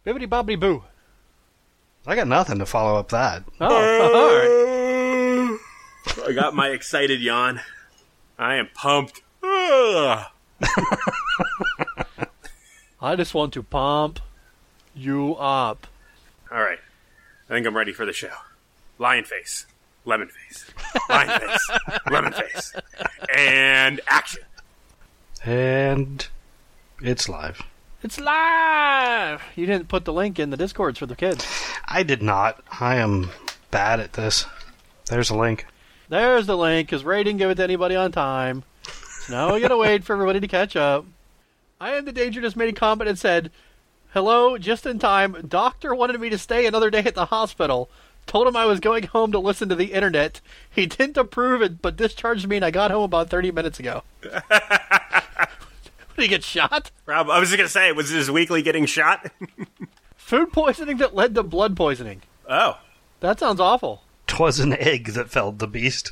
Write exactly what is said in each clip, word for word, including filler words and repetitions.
Bibbidi bobbidi boo. I got nothing to follow up that. Oh, all right. I got my excited yawn. I am pumped. I just want to pump you up. All right. I think I'm ready for the show. Lion face. Lemon face. Lion face. Lemon face. And action. And it's live. It's live! You didn't put the link in the Discords for the kids. I did not. I am bad at this. There's a link. There's the link, because Ray didn't give it to anybody on time. So now we gotta wait for everybody to catch up. I Am the Danger just made a comment and said, hello, just in time. Doctor wanted me to stay another day at the hospital. Told him I was going home to listen to the internet. He didn't approve it, but discharged me, and I got home about thirty minutes ago. Did he get shot? Rob, I was just going to say, was his weekly getting shot? Food poisoning that led to blood poisoning. Oh. That sounds awful. 'Twas an egg that felled the beast.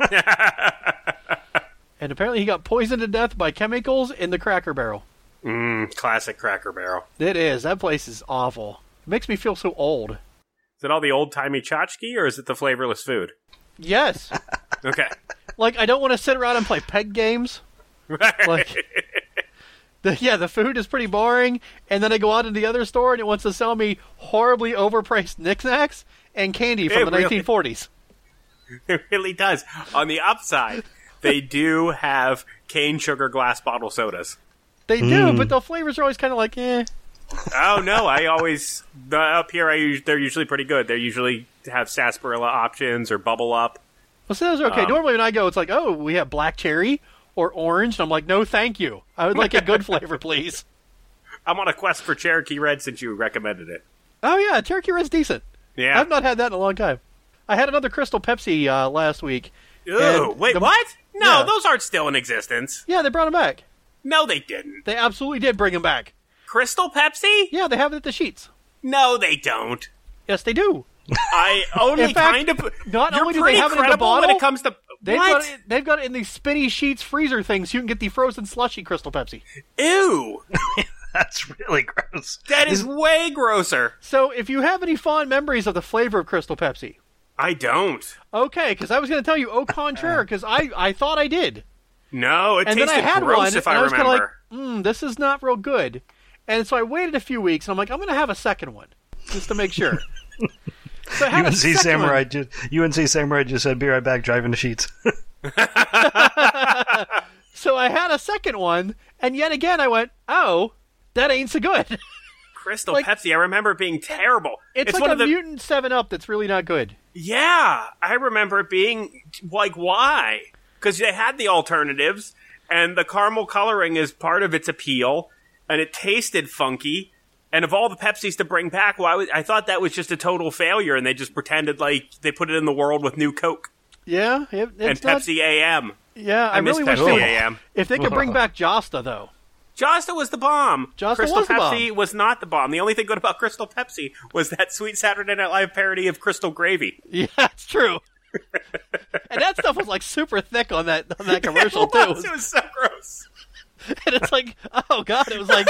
And apparently he got poisoned to death by chemicals in the Cracker Barrel. Mmm, classic Cracker Barrel. It is. That place is awful. It makes me feel so old. Is it all the old-timey tchotchke, or is it the flavorless food? Yes. Okay. Like, I don't want to sit around and play peg games. Like, the, yeah, the food is pretty boring, and then I go out into the other store, and it wants to sell me horribly overpriced knickknacks and candy from it the really, nineteen forties. It really does. On the upside, they do have cane sugar glass bottle sodas. They do, mm. but the flavors are always kind of like, eh. Oh, no, I always... The, up here, I they're usually pretty good. They usually have sarsaparilla options or bubble up. Well, so those are okay. Um, Normally when I go, it's like, oh, we have black cherry or orange. And I'm like, no, thank you. I would like a good flavor, please. I'm on a quest for Cherokee Red since you recommended it. Oh, yeah, Cherokee Red's decent. Yeah. I've not had that in a long time. I had another Crystal Pepsi uh, last week. Ooh, wait, the, what? No, yeah. those aren't still in existence. Yeah, they brought them back. No, they didn't. They absolutely did bring them back. Crystal Pepsi? Yeah, they have it at the Sheets. No, they don't. Yes, they do. I only fact, kind of... Not you're only do pretty they have it in the bottle, when it comes to... They've what? got, it, they've got it in these spinny Sheets freezer things so you can get the frozen slushy Crystal Pepsi. Ew. That's really gross. That is way grosser. So if you have any fond memories of the flavor of Crystal Pepsi... I don't. Okay, because I was going to tell you au contraire, because I, I thought I did. No, it and tasted then I had gross one, if and I, I was remember. kind of like, mm, this is not real good. And so I waited a few weeks, and I'm like, I'm going to have a second one, just to make sure. So I had U N C a Samurai one. just U N C Samurai just said, "Be right back, driving the Sheets." So I had a second one, and yet again I went, "Oh, that ain't so good." Crystal like, Pepsi, I remember it being terrible. It's, it's like one a of the... mutant seven up that's really not good. Yeah, I remember it being like, why? Because they had the alternatives, and the caramel coloring is part of its appeal, and it tasted funky. And of all the Pepsis to bring back, well, I, was, I thought that was just a total failure, and they just pretended like they put it in the world with New Coke. Yeah, it, it's and not, Pepsi A M. Yeah, I, I miss really wish Pepsi they, A M. if they could bring back Josta, though. Josta was the bomb. Josta Crystal was the Pepsi bomb. was not the bomb. The only thing good about Crystal Pepsi was that sweet Saturday Night Live parody of Crystal Gravy. Yeah, it's true. And that stuff was like super thick on that on that commercial it was, too. It was so gross. And it's like, oh god, it was like,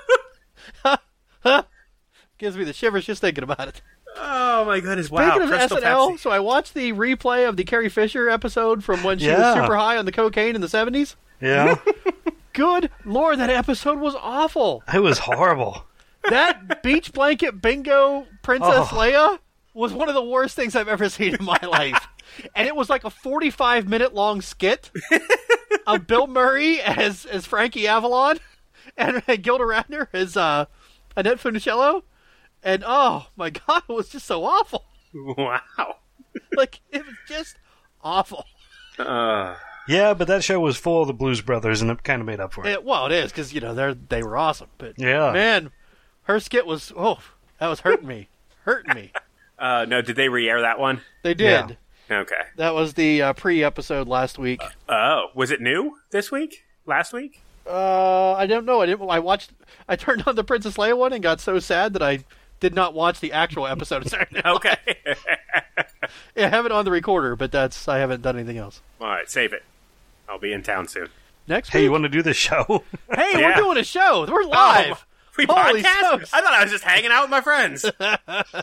gives me the shivers just thinking about it. Oh my goodness! Speaking Wow, of Crystal S N L, Pepsi. so I watched the replay of the Carrie Fisher episode from when she Yeah. was super high on the cocaine in the seventies. Yeah, Good Lord, that episode was awful. it was horrible. That beach blanket bingo Princess Oh. Leia was one of the worst things I've ever seen in my life. And it was like a forty-five minute long skit of Bill Murray as as Frankie Avalon and, and Gilda Radner as uh, Annette Funicello. And oh my god, it was just so awful. Wow. Like, it was just awful. Uh, Yeah, but that show was full of the Blues Brothers, and it kind of made up for it. It, well, it is, because, you know, they they were awesome. But, Yeah. man, her skit was, oh, that was hurting me. hurting me. uh, no, did they re-air that one? They did. Yeah. Okay. That was the uh, pre-episode last week. Oh, was it new this week? Last week? Uh, I don't know. I didn't. I watched. I turned on the Princess Leia one and got so sad that I did not watch the actual episode of Saturday Night Live. Okay. Yeah, I have it on the recorder, but that's I haven't done anything else. All right, save it. I'll be in town soon. Next Hey, week. you want to do the show? Hey, Yeah. we're doing a show. We're live. We Holy podcast? smokes. I thought I was just hanging out with my friends. uh,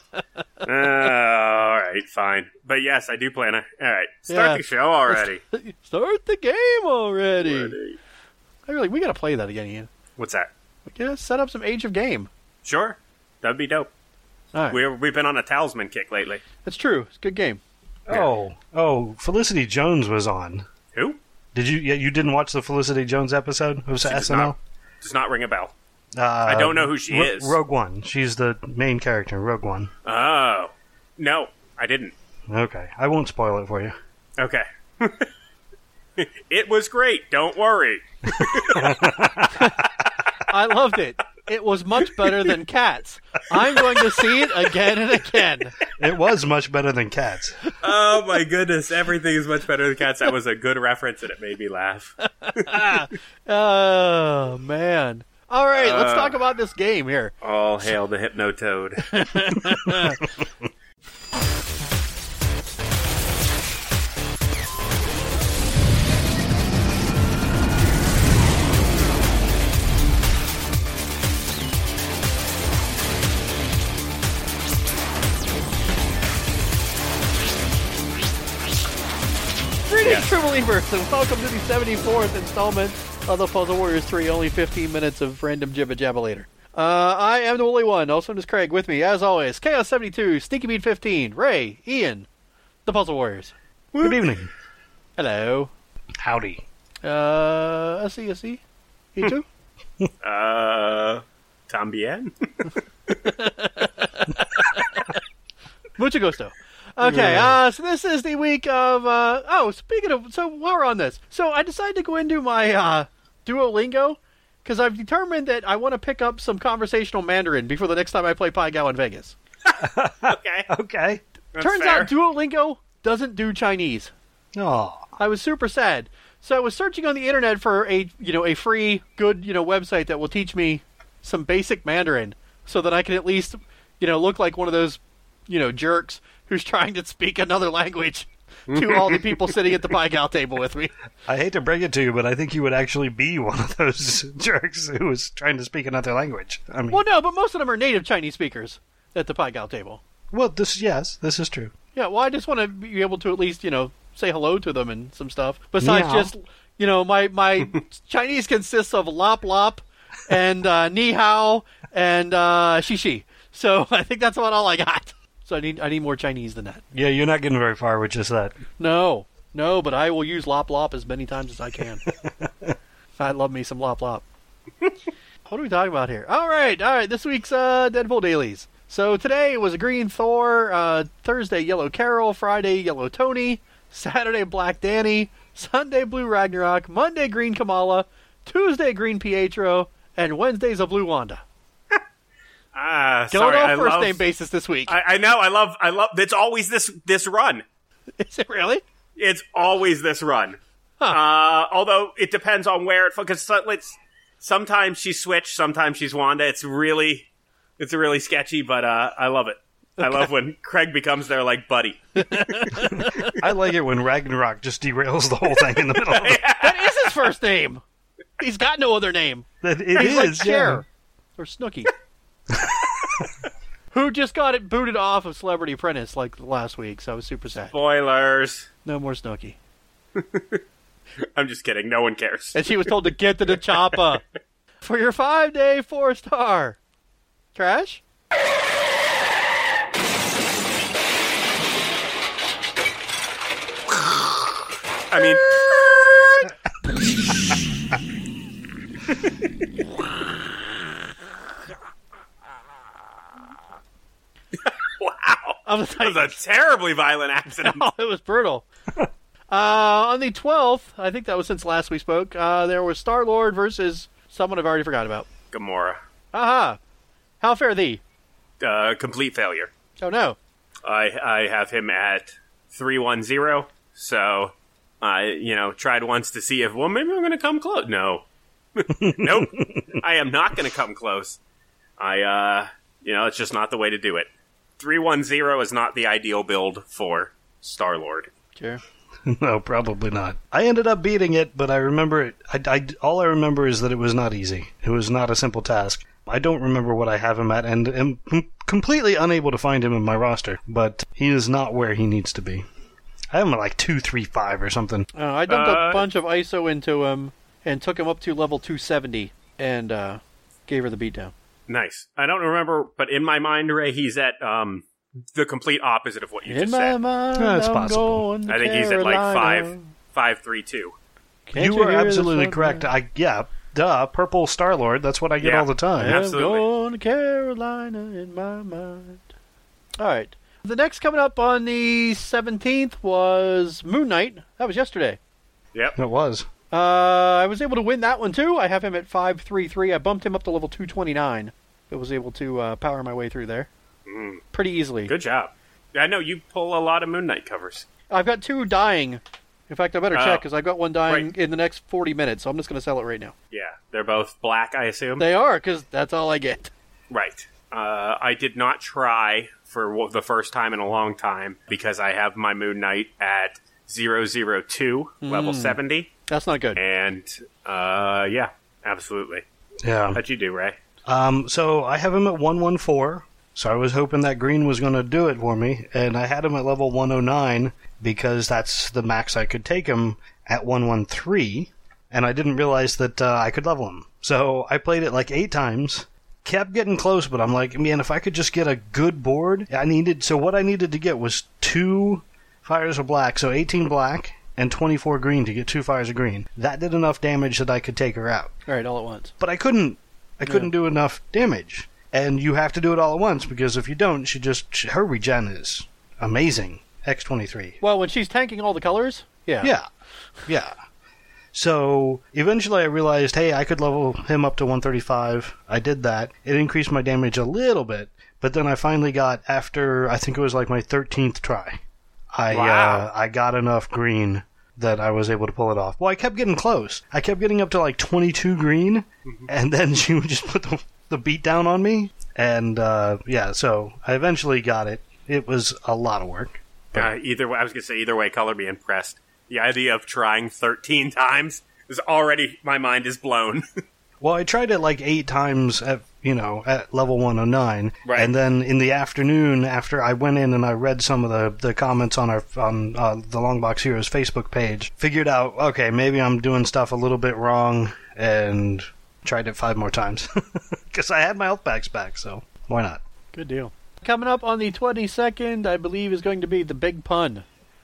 all right, fine. But yes, I do plan on... All right, start Yeah. the show already. Start the game already. Already. I really, we gotta play that again, Ian. What's that? We gotta set up some Age of Game. Sure. That'd be dope. All right. We're, we've been on a talisman kick lately. That's true. It's a good game. Oh, oh, Felicity Jones was on. Who? Did you? Yeah, you didn't watch the Felicity Jones episode of She does S N L? not, does not ring a bell. Uh, I don't know who she Ro- is. Rogue One. She's the main character in Rogue One. Oh. No, I didn't. Okay, I won't spoil it for you. Okay. It was great. Don't worry. I loved it. It was much better than Cats. I'm going to see it again and again. It was much better than Cats. Oh my goodness, everything is much better than Cats. That was a good reference and it made me laugh. Oh, man. All right, let's Uh. talk about this game here. All hail the Hypnotoad. Greetings, Yes. true believers, and welcome to the seventy-fourth installment of the Puzzle Warriors three, only fifteen minutes of random jibba jabba later. Uh, I am the Woolly One, also known as Craig. With me, as always, Chaos seventy-two, Sneaky Beat fifteen, Ray, Ian, the Puzzle Warriors. Good evening. Hello. Howdy. Uh, I see, I see. You too? Uh, Tambien? Mucho gusto. Okay, uh, so this is the week of, uh, oh, speaking of, so while we're on this, so I decided to go into my, uh, Duolingo, because I've determined that I want to pick up some conversational Mandarin before the next time I play Pai Gow in Vegas. Okay. Okay. That's Turns fair. out Duolingo doesn't do Chinese. Oh, I was super sad. So I was searching on the internet for a, you know, a free, good, you know, website that will teach me some basic Mandarin so that I can at least, you know, look like one of those, you know, jerks who's trying to speak another language to all the people sitting at the Pai Gow table with me. I hate to break it to you, but I think you would actually be one of those jerks who was trying to speak another language. I mean, Well, no, but most of them are native Chinese speakers at the Pai Gow table. well, this yes, this is true. Yeah, well, I just want to be able to at least, you know, say hello to them and some stuff. Besides Meow. just, you know, my, my Chinese consists of lop lop and uh, ni hao and uh, shishi. So I think that's about all I got. So I need I need more Chinese than that. Yeah, you're not getting very far with just that. No, no, but I will use lop lop as many times as I can. I love me some lop lop. What are we talking about here? All right, all right. This week's uh, Deadpool dailies. So today was a Green Thor, uh, Thursday Yellow Carol, Friday Yellow Tony, Saturday Black Danny, Sunday Blue Ragnarok, Monday Green Kamala, Tuesday Green Pietro, and Wednesday's a Blue Wanda. Ah, Going sorry. I on first love, name basis this week. I, I know. I love. I love. It's always this this run. Is it really? It's always this run. Huh. Uh, although it depends on where it because it's sometimes she's Switch, sometimes she's Wanda. It's really, it's really sketchy, but uh, I love it. I love when Craig becomes their like buddy. I like it when Ragnarok just derails the whole thing in the middle of it. That is his first name. He's got no other name. That it He's is, like yeah. Cher or Snooki. Who just got it booted off of Celebrity Apprentice like last week, so I was super sad. Spoilers. No more Snooki. I'm just kidding. No one cares. And she was told to get to the chopper. For your five day four star. Trash? I mean, wow. I was That like, was a terribly violent accident. oh, it was brutal. uh, on the twelfth, I think that was since last we spoke, uh, there was Star-Lord versus someone I've already forgot about. Gamora. Aha. How fare thee? Uh, complete failure. Oh, no. I I have him at three one zero. So I you know tried once to see if well maybe I'm going to come close. No, nope. I am not going to come close. I uh you know it's just not the way to do it. Three one zero is not the ideal build for Star Lord. Sure. No, probably not. I ended up beating it, but I remember it. I, I, all I remember is that it was not easy. It was not a simple task. I don't remember what I have him at, and am com- completely unable to find him in my roster, but he is not where he needs to be. I have him at like two three five or something. Uh, I dumped Uh, a bunch of I S O into him and took him up to level two seventy and uh, gave her the beatdown. Nice. I don't remember, but in my mind, Ray, he's at um, the complete opposite of what you In just my said. mind, Yeah, it's I'm possible. going to I think he's at like Carolina. five, five, three, two. Can't you were hear the absolutely sun correct. cry? I yeah, duh, purple Star-Lord, that's what I get Yeah. all the time. Yeah. I'm Absolutely. going to Carolina in my mind. All right. The next coming up on the seventeenth was Moon Knight. That was yesterday. Yep. It was. Uh, I was able to win that one too. I have him at five three three. I bumped him up to level two twenty-nine. I was able to uh, power my way through there Mm, pretty easily. good job. I know you pull a lot of Moon Knight covers. I've got two dying. In fact, I better Oh. check because I've got one dying Right. in the next forty minutes. So I'm just going to sell it right now. Yeah, they're both black, I assume. They are because that's all I get. Right. Uh, I did not try for w- the first time in a long time because I have my Moon Knight at zero zero two, level seventy. That's not good. And, uh, yeah, absolutely. Yeah. How'd you do, Ray? Um, so I have him at one one four, so I was hoping that green was going to do it for me, and I had him at level one oh nine because that's the max I could take him at one one three, and I didn't realize that uh, I could level him. So I played it like eight times, kept getting close, but I'm like, man, if I could just get a good board, I needed, so what I needed to get was two fires of black, so eighteen black, and twenty-four green to get two fires of green. That did enough damage that I could take her out. All right, all at once. But I couldn't. I couldn't do enough damage, and you have to do it all at once because if you don't, she just she, her regen is amazing. X twenty-three. Well, when she's tanking all the colors, yeah. Yeah, yeah. So eventually, I realized, hey, I could level him up to one thirty-five. I did that. It increased my damage a little bit, but then I finally got after I think it was like my thirteenth try. I Wow. uh, I got enough green that I was able to pull it off. Well, I kept getting close. I kept getting up to like twenty-two green, and then she would just put the, the beat down on me. And uh, yeah, so I eventually got it. It was a lot of work. Uh, either way, I was going to say, either way, color be impressed. The idea of trying thirteen times is already, my mind is blown. Well, I tried it like eight times at you know at level one oh nine, Right. and then in the afternoon, after I went in and I read some of the, the comments on our on uh, the Longbox Heroes Facebook page, figured out okay maybe I'm doing stuff a little bit wrong, and tried it five more times because I had my health packs back, so why not? Good deal. Coming up on the twenty-second, I believe, is going to be the Big Pun.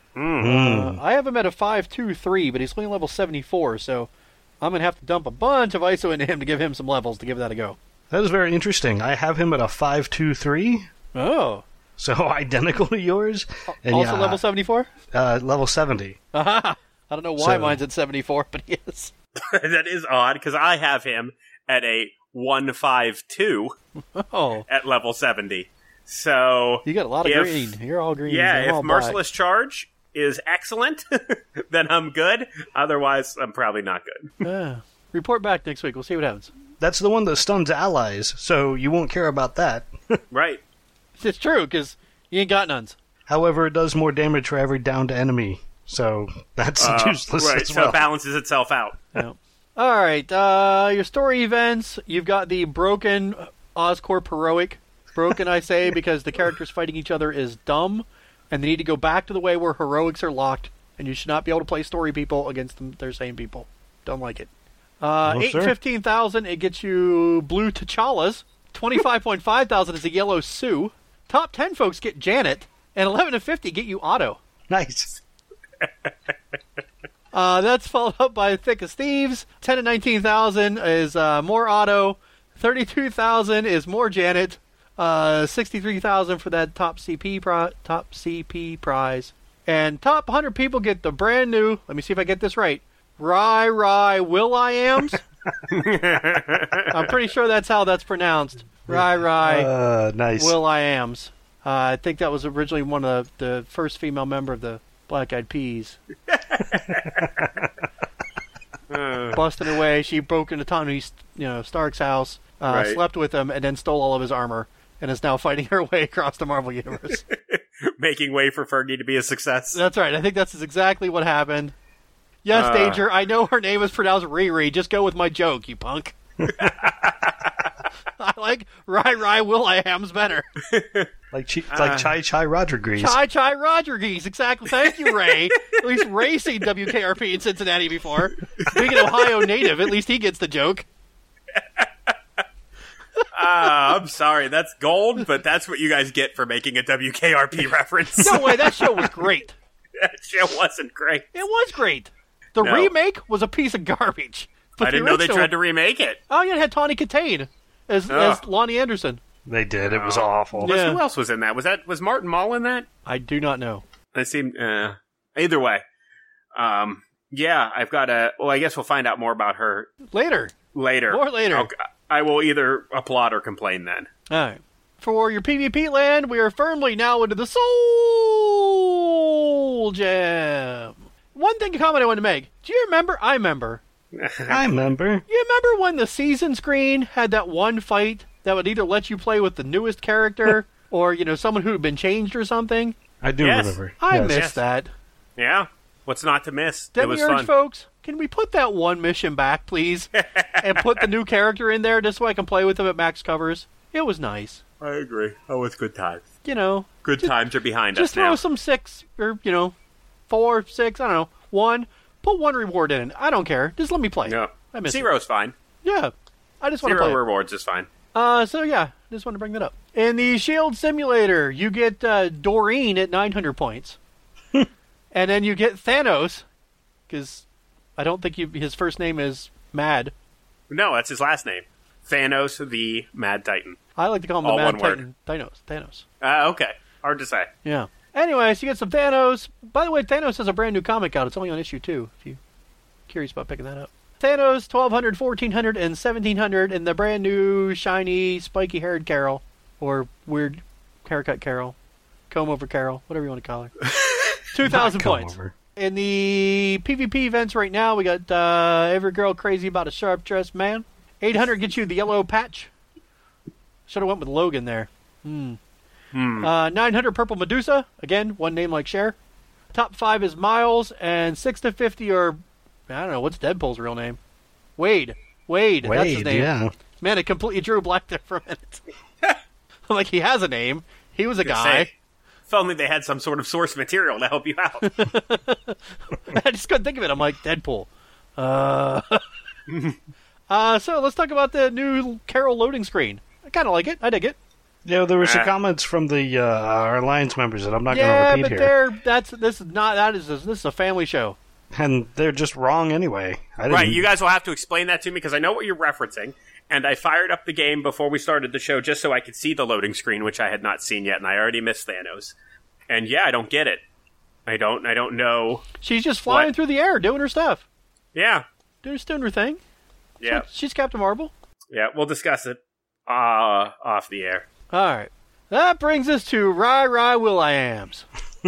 Mm. Uh, I have him at a five two three, but he's only level seventy-four, so I'm going to have to dump a bunch of I S O into him to give him some levels to give that a go. That is very interesting. I have him at a five two three, Oh. so identical to yours. And Also yeah, level seventy-four? uh, level seventy. Aha! I don't know why So- mine's at seventy-four, but he is. That is odd, because I have him at a one five two Oh. at level seventy. So, You got a lot of If- green. You're all green. I'm yeah, all if black. Merciless Charge is excellent, then I'm good. Otherwise, I'm probably not good. Yeah. Report back next week. We'll see what happens. That's the one that stuns allies, so you won't care about that. Right. It's true, because you ain't got nuns. However, it does more damage for every downed enemy, so that's Uh, useless right, as so well. it balances itself out. Yeah. All right. Uh, your story events. You've got the broken Oscorp heroic. Broken, I say, because the characters fighting each other is dumb, and they need to go back to the way where heroics are locked, and you should not be able to play story people against them, their same people. Don't like it. Uh, No, eight sir. fifteen thousand, it gets you blue T'Challas. Twenty-five point five thousand is a yellow Sue. Top ten folks get Janet, and eleven to fifty get you Otto. Nice. Uh, that's followed up by Thick as Thieves. ten to nineteen thousand is uh, more Otto. thirty-two thousand is more Janet. Uh, sixty-three thousand for that top C P pri- top C P prize. And top one hundred people get the brand new, let me see if I get this right, Rye Rye Will-I-Ams. I'm pretty sure that's how that's pronounced. Rye Rye Uh, nice. Will-I-Ams. Uh, I think that was originally one of the, the first female member of the Black Eyed Peas. Uh, Busting her way, she broke into Tony, you know, Stark's house, uh, Right. slept with him, and then stole all of his armor, and is now fighting her way across the Marvel Universe. making way for Fergie to be a success. That's right. I think that's exactly what happened. Yes, Uh. Danger, I know her name is pronounced Riri. Just go with my joke, you punk. I like Rai Rai Will.i.am's better. Like chi- uh, like Chai Chai Rodriguez. Chai Chai Rodriguez, exactly. Thank you, Ray. At least Ray's seen W K R P in Cincinnati before. Being an Ohio native, at least he gets the joke. Uh, I'm sorry, that's gold, but that's what you guys get for making a W K R P reference. No way, that show was great. That show wasn't great. It was great. The No. remake was a piece of garbage. But I didn't the know they original- tried to remake it. Oh, yeah, it had Tawny Katane as, Ugh. as Lonnie Anderson. They did. It was Oh. awful. Yeah. Who else was in that? Was that was Martin Mull in that? I do not know. That seemed uh, either way. Um, yeah, I've got a. Well, I guess we'll find out more about her Later. later. More later. Okay. I will either applaud or complain then. All right. For your PvP land, we are firmly now into the Soul Gem. One thing, a comment I wanted to make. Do you remember? I remember. I remember. You remember when the season screen had that one fight that would either let you play with the newest character or, you know, someone who had been changed or something? I do Yes. remember. I Yes. missed Yes. that. Yeah, what's not to miss? It was Demiurge fun. folks, can we put that one mission back, please? And put the new character in there just so I can play with him at max covers? It was nice. I agree. Oh, it's good times. You know, Good times are behind just us throw now. some six, or, you know, four, six, I don't know, one. Put one reward in. I don't care. Just let me play. No, I miss it. Zero's fine. Yeah. I just want to Zero play it. rewards is fine. Uh, so yeah, just want to bring that up. In the Shield Simulator, you get uh, Doreen at nine hundred points. And then you get Thanos, because I don't think you, his first name is Mad. No, that's his last name. Thanos the Mad Titan. I like to call him All the Mad one word. Titan. Thanos. Thanos. Uh, okay. Hard to say. Yeah. Anyways, you get some Thanos. By the way, Thanos has a brand new comic out. It's only on issue two, if you're curious about picking that up. Thanos, twelve hundred, fourteen hundred, and seventeen hundred, and the brand new, shiny, spiky-haired Carol. Or weird haircut Carol. Comb-over Carol. Whatever you want to call her. two thousand Not come points. over. In the PvP events right now, we got uh, Every Girl Crazy About a Sharp-Dressed Man. eight hundred gets you the yellow patch. Should have went with Logan there. Hmm. Hmm. Uh, nine hundred Purple Medusa. Again, one name like Cher. Top five is Miles, and six to fifty are, I don't know, what's Deadpool's real name? Wade. Wade, that's his Wade, name. yeah. Man, it completely drew black there for a minute. I'm like, he has a name. He was a Gonna guy. say, if only they had some sort of source material to help you out. I just couldn't think of it. I'm like, Deadpool. Uh, uh, so let's talk about the new Carol loading screen. I kind of like it. I dig it. Yeah, there were some Ah. comments from the uh, our Alliance members that I'm not Yeah, going to but repeat here, they're that's this is not that is a, this is a family show. and they're just wrong anyway. I didn't, Right, you guys will have to explain that to me because I know what you're referencing. And I fired up the game before we started the show just so I could see the loading screen, which I had not seen yet, and I already missed Thanos. And yeah, I don't get it. I don't. I don't know. She's just flying What? through the air, doing her stuff, Yeah, doing, doing her thing. yeah, She's Captain Marvel. yeah. We'll discuss it uh, off the air. All right, that brings us to Rai Rai Will.i.am's.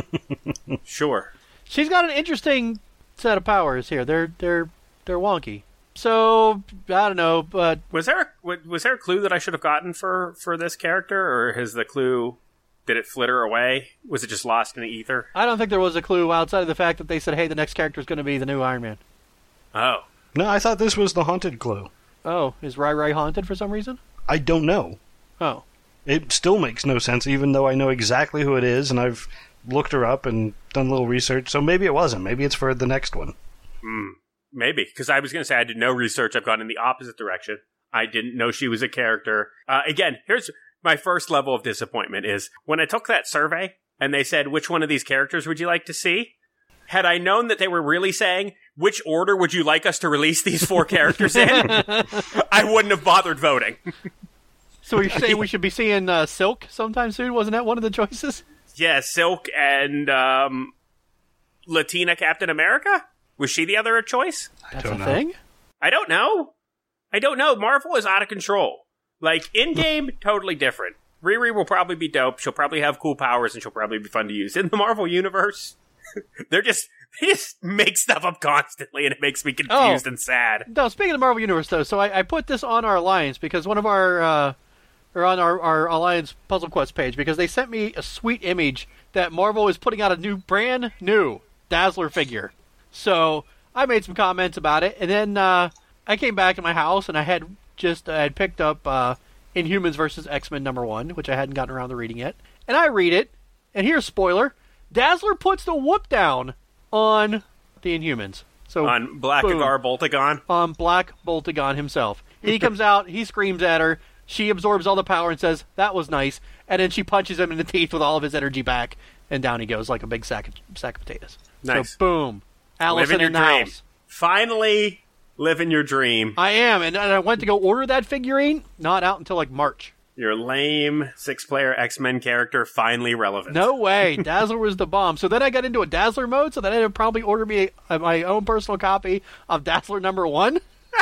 Sure. She's got an interesting set of powers here. They're they're they're wonky. So I don't know, but Was there a, wa- was there a clue that I should have gotten for, for this character, or has the clue, did it flitter away? Was it just lost in the ether? I don't think there was a clue outside of the fact that they said, "Hey, the next character is going to be the new Iron Man." Oh, No, I thought this was the haunted clue. Oh, is Rai Rai haunted for some reason? I don't know. Oh, It still makes no sense, even though I know exactly who it is, and I've looked her up and done a little research. So maybe it wasn't. Maybe it's for the next one. hmm. Maybe, because I was going to say I did no research. I've gone in the opposite direction. I didn't know she was a character. Uh, again, here's my first level of disappointment is when I took that survey and they said, which one of these characters would you like to see? Had I known that they were really saying, which order would you like us to release these four characters in? I wouldn't have bothered voting. so you're saying we should be seeing uh, Silk sometime soon? Wasn't that one of the choices? Yeah, Silk and um, Latina Captain America? Was she the other choice? That's don't a know. thing. I don't know. I don't know. Marvel is out of control. Like, in-game, totally different. Riri will probably be dope. She'll probably have cool powers, and she'll probably be fun to use. In the Marvel Universe, they're just... They just make stuff up constantly, and it makes me confused Oh. and sad. No, speaking of the Marvel Universe, though, so I, I put this on our Alliance because one of our, uh, or on our, our Alliance Puzzle Quest page, because they sent me a sweet image that Marvel is putting out a new, brand new Dazzler figure. So I made some comments about it, and then uh, I came back to my house, and I had just I had picked up uh, Inhumans versus X-Men number one, which I hadn't gotten around to reading yet. And I read it, and here's spoiler: Dazzler puts the whoop down on the Inhumans. So on Black boom, Agar Boltagon? on Black Boltagon himself. He comes out, he screams at her, she absorbs all the power and says, "That was nice," and then she punches him in the teeth with all of his energy back, and down he goes like a big sack of, sack of potatoes. Nice. So boom. Allison Living your in the dream. house. Finally living your dream. I am, and, and I went to go order that figurine, not out until like March. Your lame six-player X-Men character finally relevant. No way. Dazzler was the bomb. So then I got into a Dazzler mode, so then I would probably order me a, my own personal copy of Dazzler number one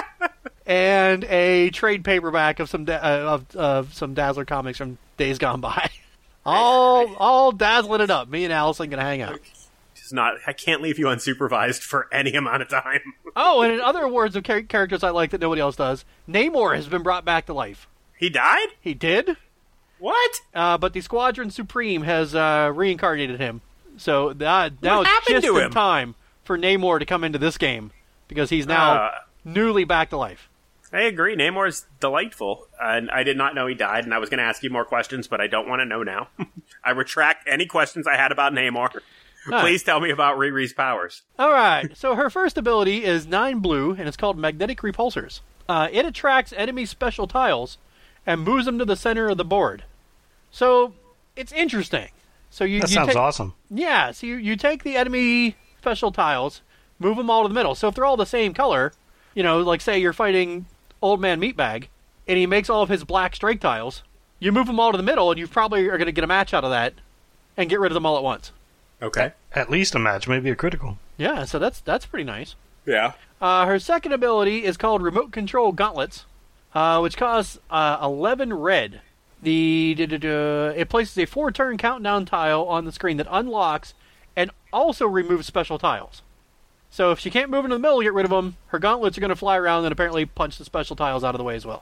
and a trade paperback of some da- uh, of uh, some Dazzler comics from days gone by. all all dazzling it up. Me and Allison gonna hang out. It's not. I can't leave you unsupervised for any amount of time. Oh, and in other words of char- characters I like that nobody else does, Namor has been brought back to life. He died? He did. What? Uh, but the Squadron Supreme has uh, reincarnated him. So that now What it's happened just to in him? time for Namor to come into this game because he's now Uh, newly back to life. I agree. Namor's delightful, and I did not know he died. And I was going to ask you more questions, but I don't want to know now. I retract any questions I had about Namor. right. Please tell me about Riri's powers. All right. So her first ability is nine blue, and it's called Magnetic Repulsors. Uh, it attracts enemy special tiles and moves them to the center of the board. So it's interesting. So you That you sounds take, awesome. Yeah. So you, you take the enemy special tiles, move them all to the middle. So if they're all the same color, you know, like say you're fighting Old Man Meatbag, and he makes all of his black strike tiles, you move them all to the middle, and you probably are going to get a match out of that and get rid of them all at once. Okay. At least a match, maybe a critical. Yeah, so that's that's pretty nice. Yeah. Uh, her second ability is called Remote Control Gauntlets, uh, which costs uh, eleven red. The da, da, da, it places a four-turn countdown tile on the screen that unlocks and also removes special tiles. So if she can't move into the middle to get rid of them, her gauntlets are going to fly around and apparently punch the special tiles out of the way as well.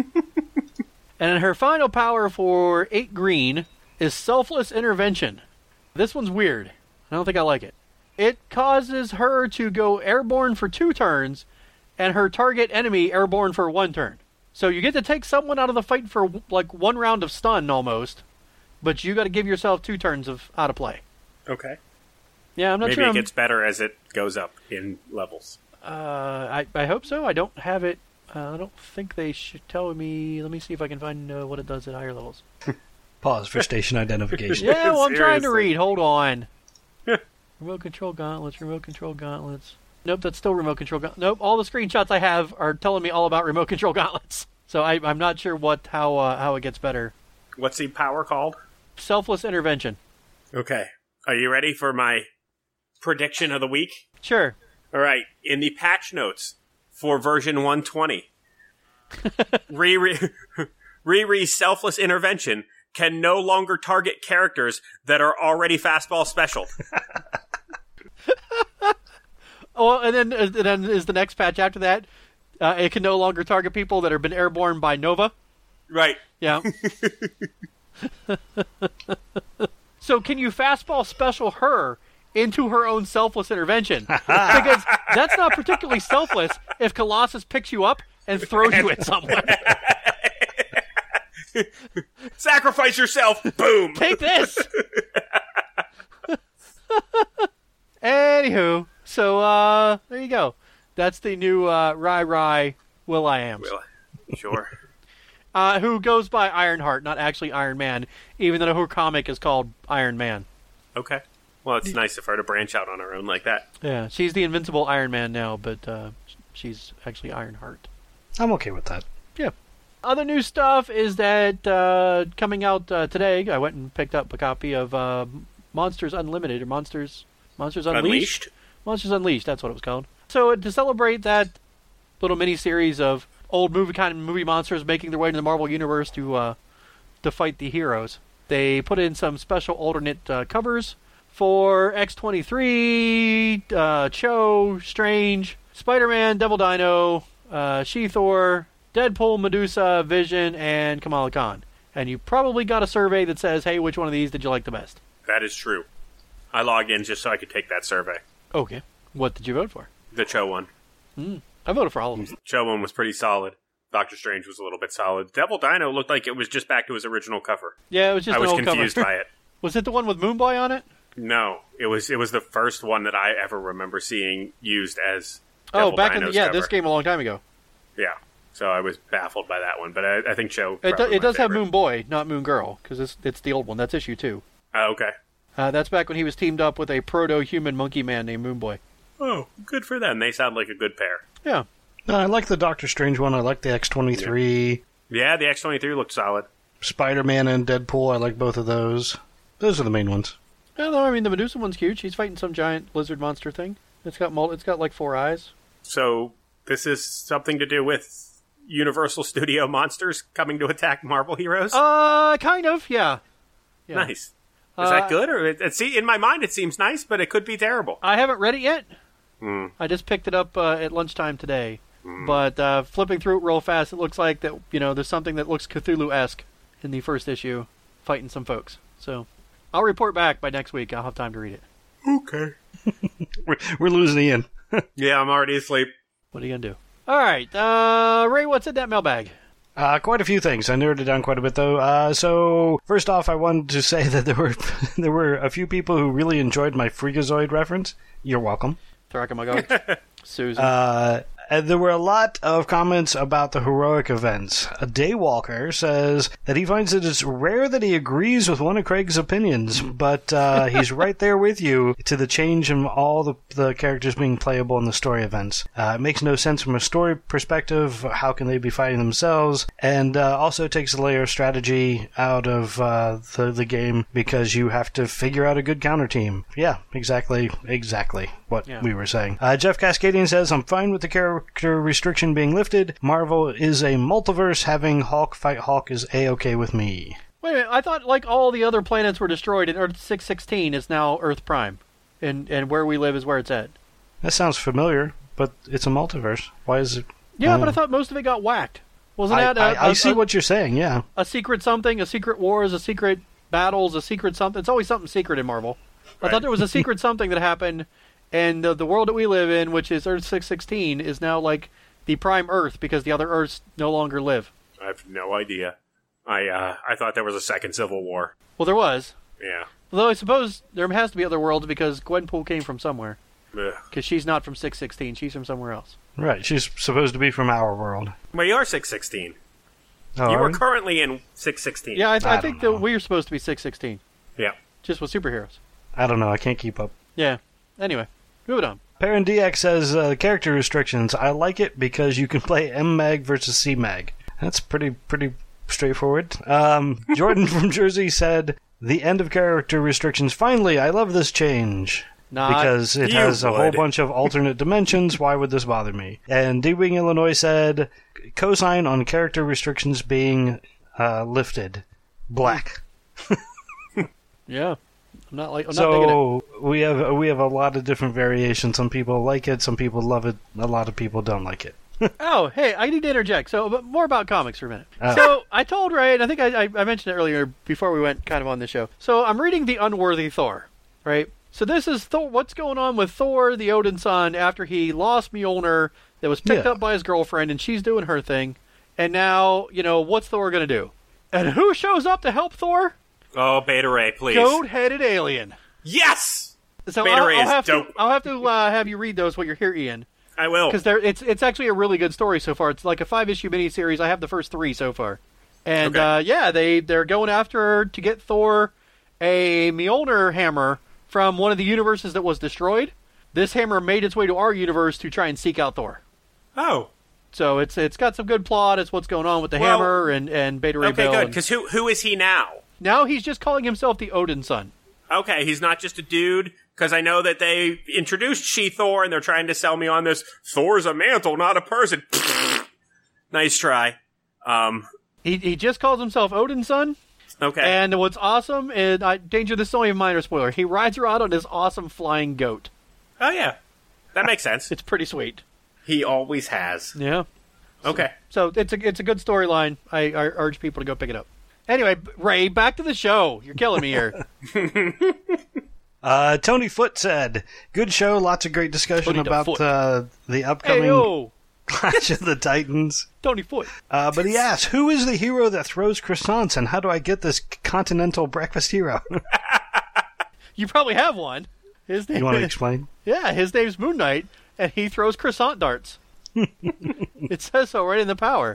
And her final power for eight green is Selfless Intervention. This one's weird. I don't think I like it. It causes her to go airborne for two turns and her target enemy airborne for one turn. So you get to take someone out of the fight for like one round of stun almost, but you got to give yourself two turns of out of play. Okay. Yeah, I'm not Maybe sure. it I'm- gets better as it goes up in levels. Uh, I I hope so. I don't have it. Uh, I don't think they should tell me. Let me see if I can find uh, what it does at higher levels. Pause for station identification. Yeah, well, I'm trying to Seriously. read. Hold on. Remote control gauntlets. Remote control gauntlets. Nope, that's still remote control gauntlets. Nope, all the screenshots I have are telling me all about remote control gauntlets. So I, I'm not sure what how uh, how it gets better. What's the power called? Selfless intervention. Okay. Are you ready for my prediction of the week? Sure. All right. In the patch notes for version one twenty, Riri, Riri's selfless intervention can no longer target characters that are already fastball special. Oh, and then and then is the next patch after that? Uh, it can no longer target people that have been airborne by Nova. Right. Yeah. So can you fastball special her into her own selfless intervention? Because that's not particularly selfless if Colossus picks you up and throws you at someone. Sacrifice yourself. Boom. Take this! Anywho, so uh, there you go. That's the new uh, Rai Rai Will.i.am. Well, sure. Uh, who goes by Ironheart, not actually Iron Man, even though her comic is called Iron Man. Okay. Well, it's nice of her to branch out on her own like that. Yeah, she's the invincible Iron Man now, but uh, she's actually Ironheart. I'm okay with that. Yeah. Other new stuff is that uh, coming out uh, today, I went and picked up a copy of uh, Monsters Unlimited, or Monsters Monsters Unleashed? Unleashed? Monsters Unleashed, that's what it was called. So to celebrate that little mini-series of old movie kind of movie monsters making their way into the Marvel Universe to uh, to fight the heroes, they put in some special alternate uh, covers for X twenty-three, uh, Cho, Strange, Spider-Man, Devil Dino, uh, She-Thor, Deadpool, Medusa, Vision, and Kamala Khan. And you probably got a survey that says, hey, which one of these did you like the best? That is true. I logged in just so I could take that survey. Okay. What did you vote for? The Cho one. I voted for all of them. Cho one was pretty solid. Doctor Strange was a little bit solid. Devil Dino looked like it was just back to his original cover. Yeah, it was just I an was old confused cover. by it. Was it the one with Moonboy on it? No, it was it was the first one that I ever remember seeing used as Oh, Devil back in Dino's the, yeah, cover. this game a long time ago. Yeah, so I was baffled by that one, but I, I think Joe. It, do, probably it my does have favorite. Moon Boy, not Moon Girl, because it's it's the old one. That's issue two. Oh, okay. Uh, that's back when he was teamed up with a proto-human monkey man named Moon Boy. Oh, good for them. They sound like a good pair. Yeah. No, I like the Doctor Strange one. I like the X twenty-three. Yeah, the X twenty-three looked solid. Spider-Man and Deadpool, I like both of those. Those are the main ones. Yeah, no, I mean the Medusa one's cute. She's fighting some giant lizard monster thing. It's got mul- it's got like four eyes. So this is something to do with Universal Studio monsters coming to attack Marvel heroes? Uh, kind of, yeah. yeah. Nice. Uh, Is that good? Or it, it, see, in my mind, it seems nice, but it could be terrible. I haven't read it yet. Mm. I just picked it up uh, at lunchtime today. Mm. But uh, flipping through it real fast, it looks like that you know there's something that looks Cthulhu-esque in the first issue, fighting some folks. So I'll report back by next week. I'll have time to read it. Okay. we're, we're losing Ian. Yeah, I'm already asleep. What are you gonna do? All right, uh, Ray, what's in that mailbag? Uh, quite a few things. I narrowed it down quite a bit, though. Uh, so, first off, I wanted to say that there were there were a few people who really enjoyed my Freakazoid reference. You're welcome. Thrakamagog. Susan. Uh, and there were a lot of comments about the heroic events. A Daywalker says that he finds that it's rare that he agrees with one of Craig's opinions, but uh, he's right there with you to the change in all the, the characters being playable in the story events. Uh, it makes no sense from a story perspective. How can they be fighting themselves? And uh, also takes a layer of strategy out of uh, the, the game because you have to figure out a good counter team. Yeah, exactly, exactly what Yeah. we were saying. Uh, Jeff Cascadian says, I'm fine with the character restriction being lifted. Marvel is a multiverse. Having Hulk fight Hulk is A-okay with me. Wait a minute, I thought like all the other planets were destroyed and Earth six sixteen is now Earth Prime. And and where we live is where it's at. That sounds familiar, but it's a multiverse. Why is it... Yeah, I but I don't- thought most of it got whacked. Wasn't I, that a, I, I a- see a- what you're saying, yeah. a secret something, a secret wars, a secret battles, a secret something? It's always something secret in Marvel. I Right. thought there was a secret something that happened, and the, the world that we live in, which is Earth six sixteen, is now like the prime Earth because the other Earths no longer live. I have no idea. I uh, I thought there was a second Civil War. Well, there was. Yeah. Although I suppose there has to be other worlds because Gwenpool came from somewhere. Ugh. Because she's not from six sixteen, she's from somewhere else. Right, she's supposed to be from our world. Well, you are six sixteen. Oh, You are are we? currently in six sixteen. Yeah, I, th- I, I think don't that know. we're supposed to be six sixteen, Yeah. just with superheroes. I don't know, I can't keep up. Yeah. Anyway, moving on. Parent D X says, uh, character restrictions. I like it because you can play M MAG versus C MAG. That's pretty pretty straightforward. Um, Jordan from Jersey said, the end of character restrictions. Finally, I love this change. Not Because it you has a whole would. bunch of alternate dimensions. Why would this bother me? And D-Wing Illinois said, cosign on character restrictions being uh, lifted. Black. Yeah. I'm not like I'm not digging it. So we have we have a lot of different variations. Some people like it, some people love it, a lot of people don't like it. Oh, hey, I need to interject. So, but more about comics for a minute. Oh. So, I told Ray, and I think I, I, I mentioned it earlier before we went kind of on the show. So, I'm reading The Unworthy Thor, right? So, this is Thor. What's going on with Thor, the Odin son, after he lost Mjolnir that was picked Yeah. up by his girlfriend, and she's doing her thing. And now, you know, what's Thor going to do? And who shows up to help Thor? Oh, Beta Ray, please. Goat-headed alien. Yes! So, Beta I'll, Ray I'll is have dope. to I'll have to uh, have you read those while you're here, Ian. I will. Because it's it's actually a really good story so far. It's like a five issue miniseries. I have the first three so far, and Okay. uh, yeah, they they're going after to get Thor a Mjolnir hammer from one of the universes that was destroyed. This hammer made its way to our universe to try and seek out Thor. Oh. So it's it's got some good plot. It's what's going on with the Well, hammer and and Beta Ray Okay, Bill. good. and- Because who who is he now? now he's just calling himself the Odin son. Okay, he's not just a dude. Because I know that they introduced She-Thor, and they're trying to sell me on this. Thor's a mantle, not a person. Nice try. Um, He he just calls himself Odin son. okay. And what's awesome is I danger. This is only a minor spoiler. He rides around on this awesome flying goat. oh, yeah. That makes sense. It's pretty sweet. He always has. Yeah. Okay. So it's a it's a good storyline. I, I urge people to go pick it up. Anyway, Ray, back to the show. You're killing me here. Uh, Tony Foote said, good show, lots of great discussion Tony the about Foot. uh, the upcoming Hey yo. Clash of the Titans. Tony Foot. Uh, but he asks, who is the hero that throws croissants, and how do I get this continental breakfast hero? You probably have one. His name You want to is- explain? Yeah, his name's Moon Knight, and he throws croissant darts. It says so right in the power.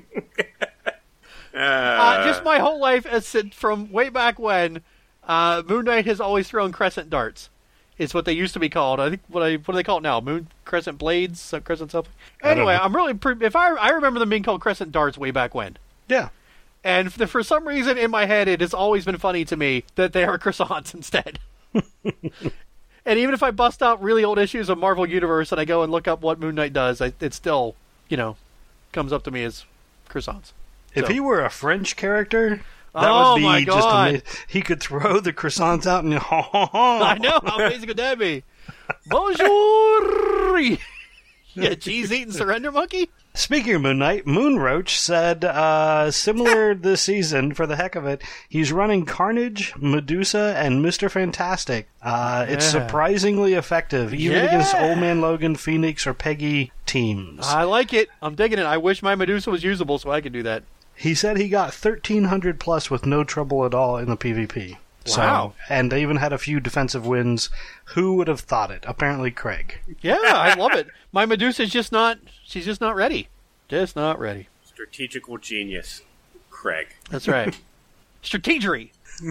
Uh, Uh, just my whole life, as said from way back when, uh, Moon Knight has always thrown crescent darts. It's what they used to be called. I think what I what do they call it now? Moon crescent blades, some crescent something. I don't Anyway, know. I'm really pre- if I I remember them being called crescent darts way back when. Yeah. And for, for some reason in my head, it has always been funny to me that they are croissants instead. And even if I bust out really old issues of Marvel Universe and I go and look up what Moon Knight does, I, it still, you know, comes up to me as croissants. If So- he were a French character, that Oh, would be my just God. amazing. He could throw the croissants out and I know, how amazing could that be? Bonjour! Yeah, cheese-eating surrender monkey? Speaking of Moon Knight, Moonroach said, uh, similar this season, for the heck of it, he's running Carnage, Medusa, and Mister Fantastic. Uh, It's Yeah. surprisingly effective, even Yeah. against Old Man Logan, Phoenix, or Peggy teams. I like it. I'm digging it. I wish my Medusa was usable so I could do that. He said he got thirteen hundred plus with no trouble at all in the PvP. So, Wow. and they even had a few defensive wins. Who would have thought it? Apparently Craig. Yeah, I love it. My Medusa's just not, she's just not ready. Just not ready. strategical genius, Craig. That's right. Strategery.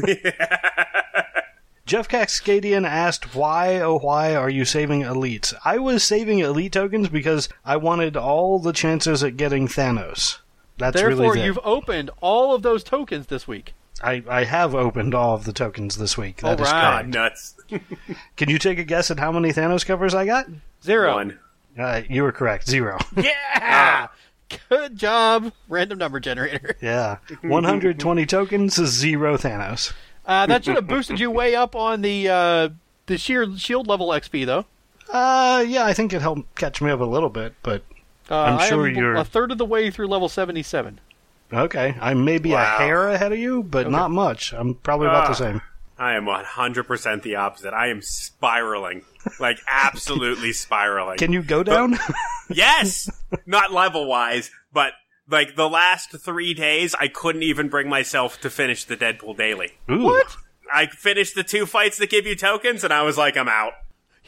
Jeff Cascadian asked, why, oh why are you saving elites? I was saving elite tokens because I wanted all the chances at getting Thanos. That's Therefore, really it. you've opened all of those tokens this week. I, I have opened all of the tokens this week. That is All right. God, correct. nuts. Can you take a guess at how many Thanos covers I got? Zero. One. Uh, you were correct. Zero. Yeah! Good job, random number generator. Yeah. one hundred twenty tokens, zero Thanos. Uh, that should have boosted you way up on the uh, the sheer shield level X P, though. Uh, yeah, I think it helped catch me up a little bit, but Uh, I'm I sure am you're- a third of the way through level seventy-seven. okay. I may be Wow. a hair ahead of you, but not much. I'm probably about Ah. the same. I am one hundred percent the opposite. I am spiraling. Like, absolutely spiraling. Can you go down? Yes! Not level-wise, but, like, the last three days, I couldn't even bring myself to finish the Deadpool Daily. Ooh. What? I finished the two fights that give you tokens, and I was like, I'm out.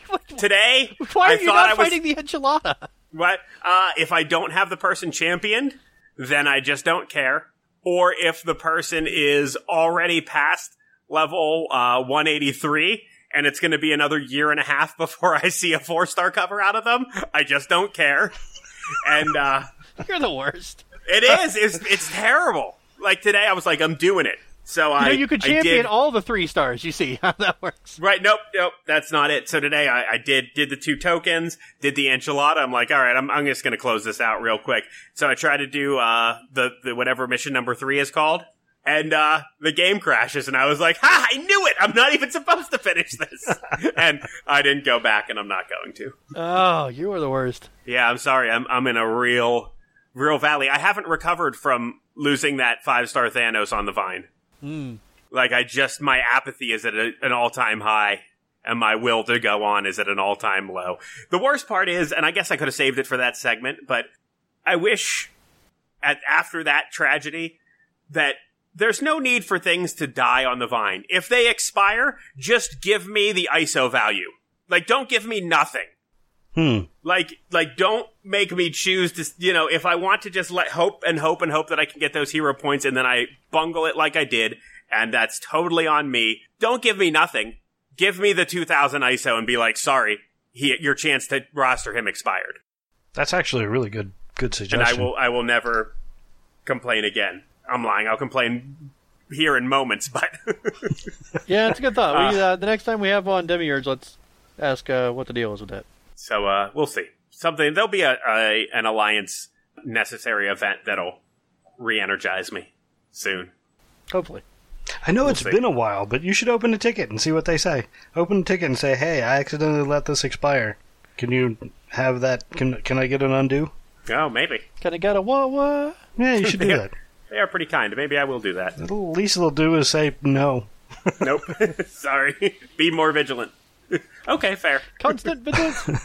Today, Why are I you thought not I was... fighting the enchilada? What? Uh, if I don't have the person championed, then I just don't care. Or if the person is already past level uh, one eighty-three, and it's going to be another year and a half before I see a four-star cover out of them, I just don't care. And uh, You're the worst. it is. It's, it's terrible. Like today, I was like, I'm doing it. So You I know, you could I champion did- all the three stars. You see how that works. Right, nope, nope, that's not it. So today I, I did did the two tokens, did the enchilada. I'm like, all right, I'm, I'm just going to close this out real quick. So I tried to do uh, the, the whatever mission number three is called, and uh, the game crashes, and I was like, ha, I knew it! I'm not even supposed to finish this. And I didn't go back, and I'm not going to. Oh, you are the worst. Yeah, I'm sorry, I'm, I'm in a real, real valley. I haven't recovered from losing that five-star Thanos on the Vine. Hmm. Like, I just, my apathy is at a, an all-time high, and my will to go on is at an all-time low. The worst part is, and I guess I could have saved it for that segment, but I wish, at, after that tragedy, that there's no need for things to die on the Vine. If they expire, just give me the I S O value. Like, don't give me nothing. Hmm. Like, like, don't make me choose to, you know, if I want to just let hope and hope and hope that I can get those hero points and then I bungle it like I did, and that's totally on me. Don't give me nothing. Give me the two thousand I S O and be like, sorry, he, your chance to roster him expired. That's actually a really good good suggestion. And I will, I will never complain again. I'm lying. I'll complain here in moments, but Yeah, it's a good thought. We, uh, the next time we have on Demiurge, let's ask uh, what the deal is with that. so uh, we'll see. Something there'll be a, a an alliance necessary event that'll re-energize me soon. Hopefully. I know We'll it's see. been a while, but you should open a ticket and see what they say. Open a ticket and say, hey, I accidentally let this expire. Can you have that? Can can I get an undo? Oh, maybe. Kind of got a what what? Yeah, you should do Yeah. that. They are pretty kind. Maybe I will do that. The least they'll do is say no. Nope. Sorry. Be more vigilant. Okay, fair. Constant vigilance.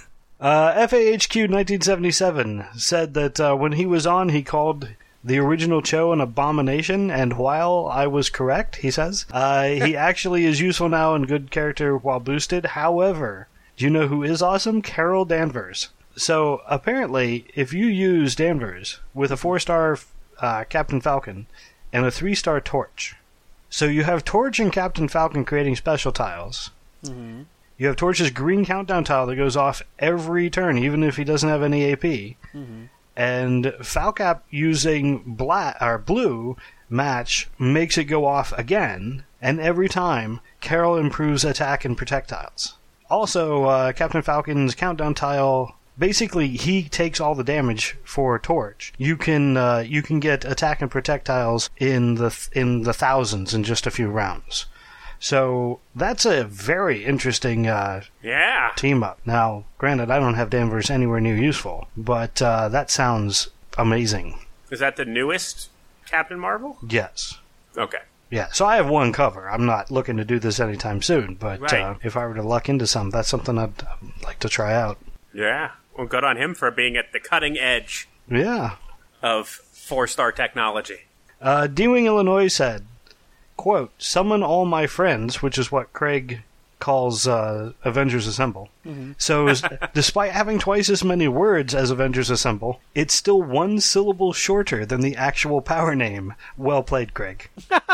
Uh, F A H Q nineteen seventy-seven said that uh, when he was on, he called the original Cho an abomination, and while I was correct, he says, uh, he actually is useful now and good character while boosted. However, do you know who is awesome? Carol Danvers. So, apparently, if you use Danvers with a four-star uh, Captain Falcon and a three-star Torch, so you have Torch and Captain Falcon creating special tiles. Mm-hmm. You have Torch's green countdown tile that goes off every turn, even if he doesn't have any A P. Mm-hmm. And Falcap using black or blue match makes it go off again, and every time Carol improves attack and projectiles. Also, uh, Captain Falcon's countdown tile, basically he takes all the damage for Torch. You can uh, you can get attack and projectiles in the th- in the thousands in just a few rounds. So that's a very interesting uh, yeah. team up. Now, granted, I don't have Danvers anywhere near useful, but uh, that sounds amazing. Is that the newest Captain Marvel? Yes. Okay. Yeah, so I have one cover. I'm not looking to do this anytime soon, but Right. uh, if I were to luck into some, that's something I'd um, like to try out. Yeah. Well, good on him for being at the cutting edge Yeah. of four-star technology. Uh, D-Wing Illinois said, quote, summon all my friends, which is what Craig calls uh, Avengers Assemble. Mm-hmm. So is, despite having twice as many words as Avengers Assemble, it's still one syllable shorter than the actual power name. Well played, Craig.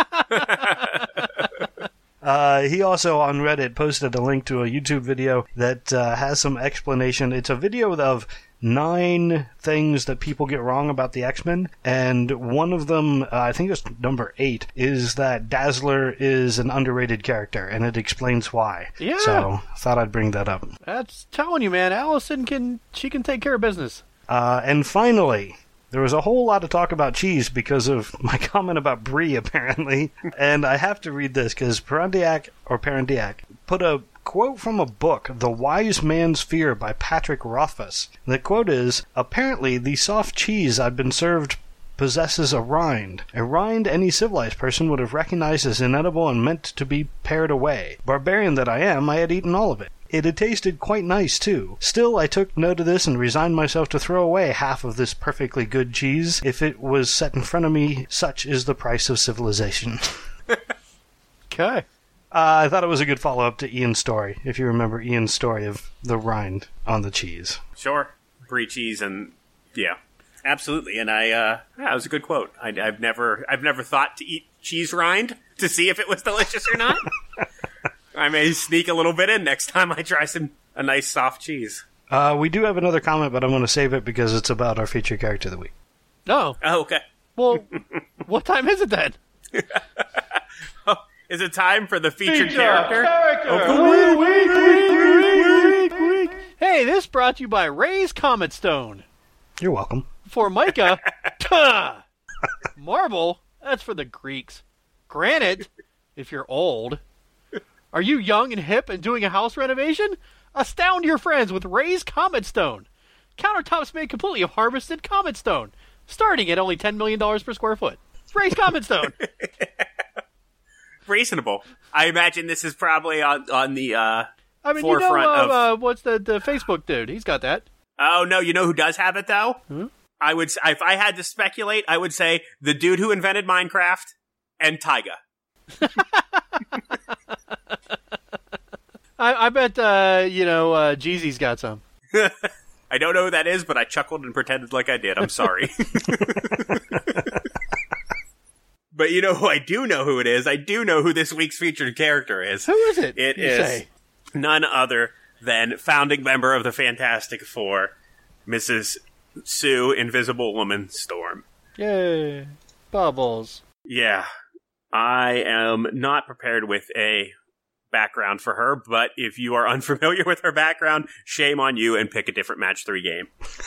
uh, he also, on Reddit, posted a link to a YouTube video that uh, has some explanation. It's a video of nine things that people get wrong about the X-Men, and one of them, uh, I think it's number eight, is that Dazzler is an underrated character, and it explains why. Yeah. So, thought I'd bring that up. That's telling you, man. Allison can she can take care of business. Uh, and finally, there was a whole lot of talk about cheese because of my comment about brie, apparently. And I have to read this because Parandiak, or Parandiak, put a quote from a book, The Wise Man's Fear by Patrick Rothfuss. The quote is, apparently the soft cheese I've been served possesses a rind. A rind any civilized person would have recognized as inedible and meant to be pared away. Barbarian that I am, I had eaten all of it. It had tasted quite nice, too. Still, I took note of this and resigned myself to throw away half of this perfectly good cheese. If it was set in front of me, such is the price of civilization. Okay. Uh, I thought it was a good follow-up to Ian's story, if you remember Ian's story of the rind on the cheese. Sure. Brie cheese and, yeah. Absolutely. And I, uh, yeah, it was a good quote. I, I've never, I've never thought to eat cheese rind to see if it was delicious or not. I may sneak a little bit in next time I try some, a nice soft cheese. Uh, we do have another comment, but I'm going to save it because it's about our featured character of the week. No. Oh, okay. Well, what time is it then? Oh, is it time for the featured Feature character? character of the of the week, week, week, week, week. Hey, this brought to you by Ray's Comet Stone. You're welcome. For Micah, tuh. Marble, that's for the Greeks. Granite, if you're old. Are you young and hip and doing a house renovation? Astound your friends with Ray's Comet Stone. Countertops made completely of harvested Comet Stone, starting at only ten million dollars per square foot. It's Ray's Comet Stone. Reasonable. I imagine this is probably on, on the uh, I mean, forefront you know, uh, of... uh, what's the, the Facebook dude? He's got that. Oh, no, you know who does have it, though? Hmm? I would, if I had to speculate, I would say the dude who invented Minecraft and Taiga. I, I bet, uh, you know, uh, Jeezy's got some. I don't know who that is, but I chuckled and pretended like I did. I'm sorry. But you know who I do know who it is? I do know who this week's featured character is. Who is it? It you is say? none other than founding member of the Fantastic Four, Missus Sue Invisible Woman Storm. Yay. Bubbles. Yeah. I am not prepared with a background for her, but if you are unfamiliar with her background, shame on you and pick a different match three game.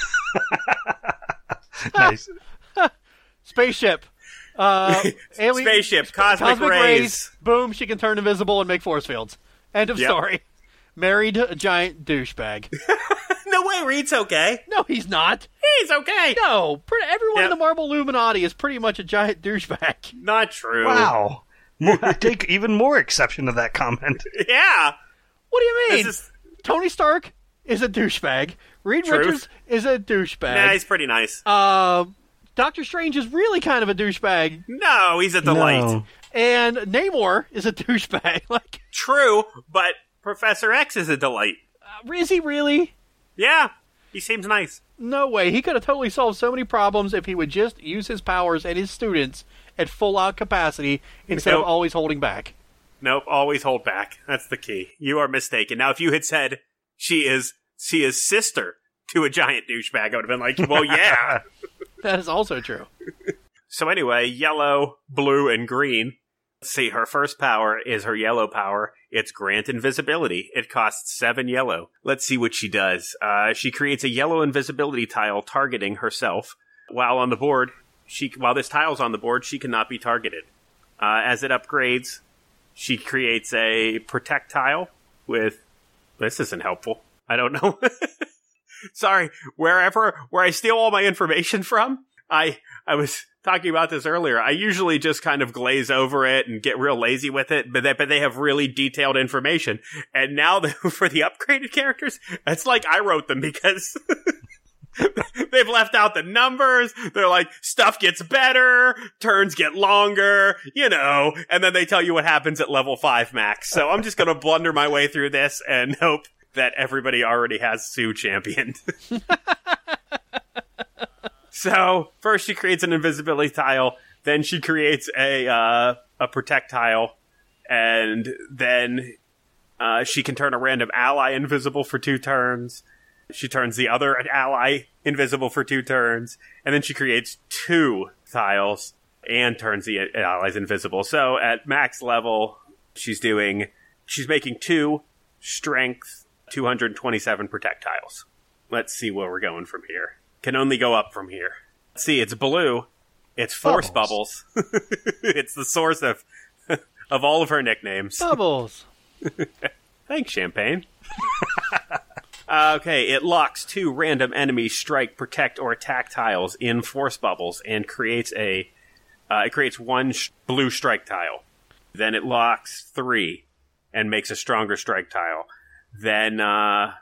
Nice. Spaceship. Uh, alien, Spaceship, cosmic, cosmic rays. rays. Boom, she can turn invisible and make force fields. End of Yep. story. Married a giant douchebag. No way, Reed's okay. No, he's not. He's okay. No, pretty, everyone Yep. in the Marvel Illuminati is pretty much a giant douchebag. Not true. Wow. More, I take even more exception to that comment. Yeah. What do you mean? This is, Tony Stark is a douchebag. Reed Truth. Richards is a douchebag. Nah, he's pretty nice. Uh, Doctor Strange is really kind of a douchebag. No, he's a delight. No. And Namor is a douchebag. Like, True, but Professor X is a delight. uh, is he really? Yeah, he seems nice. No way. He could have totally solved so many problems if he would just use his powers and his students at full-out capacity instead Nope. of always holding back. Nope, always hold back. That's the key. You are mistaken. Now, if you had said she is she is sister to a giant douchebag, I would have been like, well, yeah. That is also true. So anyway, yellow, blue, and green. Let's see, her first power is her yellow power. It's grant invisibility. It costs seven yellow. Let's see what she does. Uh, she creates a yellow invisibility tile targeting herself. While on the board, she while this tile's on the board, she cannot be targeted. Uh, as it upgrades, she creates a protect tile with... This isn't helpful. I don't know. Sorry, wherever, where I steal all my information from, I I was talking about this earlier. I usually just kind of glaze over it and get real lazy with it, but they, but they have really detailed information. And now the, for the upgraded characters, it's like I wrote them because they've left out the numbers. They're like, stuff gets better, turns get longer, you know, and then they tell you what happens at level five max. So I'm just going to blunder my way through this and hope that everybody already has Sue championed. So, first she creates an invisibility tile, then she creates a uh, a protect tile, and then uh, she can turn a random ally invisible for two turns. She turns the other ally invisible for two turns, and then she creates two tiles and turns the allies invisible. So, at max level, she's doing, she's making two strength, two hundred twenty-seven protect tiles. Let's see where we're going from here. Can only go up from here. Let's see, it's blue. It's Force Bubbles. Bubbles. It's the source of of all of her nicknames. Bubbles. Thanks, Champagne. uh, okay, it locks two random enemy strike, protect, or attack tiles in Force Bubbles and creates a uh, it creates one sh- blue strike tile. Then it locks three and makes a stronger strike tile. Then, uh...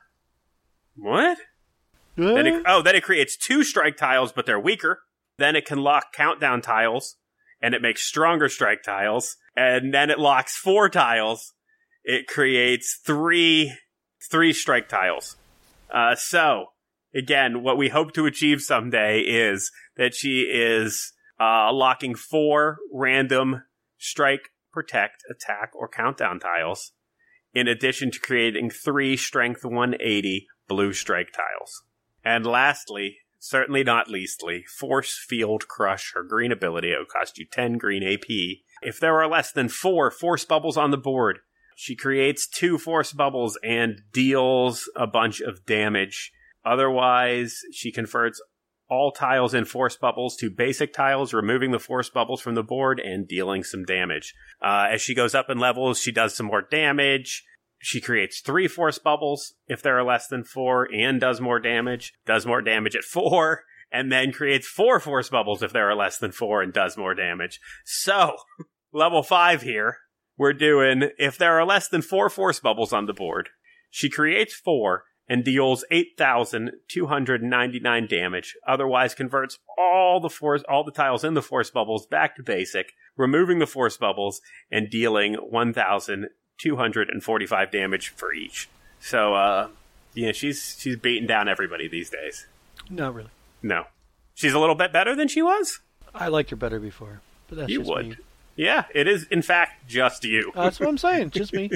What? Then it, oh, then it creates two strike tiles, but they're weaker. Then it can lock countdown tiles, and it makes stronger strike tiles. And then it locks four tiles. It creates three, three strike tiles. Uh, so, again, what we hope to achieve someday is that she is uh, locking four random strike, protect, attack, or countdown tiles, in addition to creating three strength one eighty blue strike tiles. And lastly, certainly not leastly, Force Field Crush, her green ability. It will cost you ten green A P. If there are less than four Force Bubbles on the board, she creates two Force Bubbles and deals a bunch of damage. Otherwise, she converts all tiles in Force Bubbles to basic tiles, removing the Force Bubbles from the board and dealing some damage. Uh, as she goes up in levels, she does some more damage. She creates three Force Bubbles if there are less than four and does more damage. Does more damage at four, and then creates four Force Bubbles if there are less than four and does more damage. So, level five here, we're doing, if there are less than four Force Bubbles on the board, she creates four and deals eight thousand two hundred ninety-nine damage. Otherwise converts all the force, all the tiles in the Force Bubbles back to basic, removing the Force Bubbles and dealing one thousand two hundred forty-five damage for each. So, uh, yeah, she's she's beating down everybody these days. Not really. No. She's a little bit better than she was? I liked her better before, but that's You just would. me. Yeah, it is, in fact, just you. Uh, that's what I'm saying. Just me.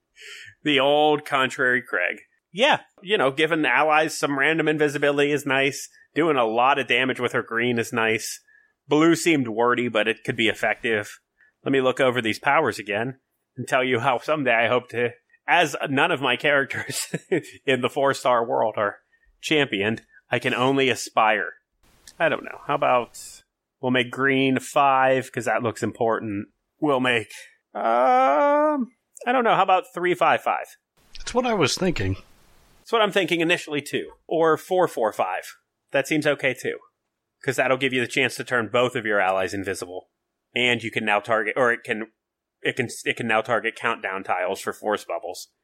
The old contrary Craig. Yeah, you know, giving allies some random invisibility is nice. Doing a lot of damage with her green is nice. Blue seemed wordy, but it could be effective. Let me look over these powers again and tell you how someday I hope to, as none of my characters in the four-star world are championed, I can only aspire. I don't know. How about, we'll make green five, because that looks important. We'll make, um, I don't know. How about three five five? That's what I was thinking. That's what I'm thinking initially, too. Or four four five. That seems okay, too. Because that'll give you the chance to turn both of your allies invisible. And you can now target, or it can It can it can now target countdown tiles for Force Bubbles.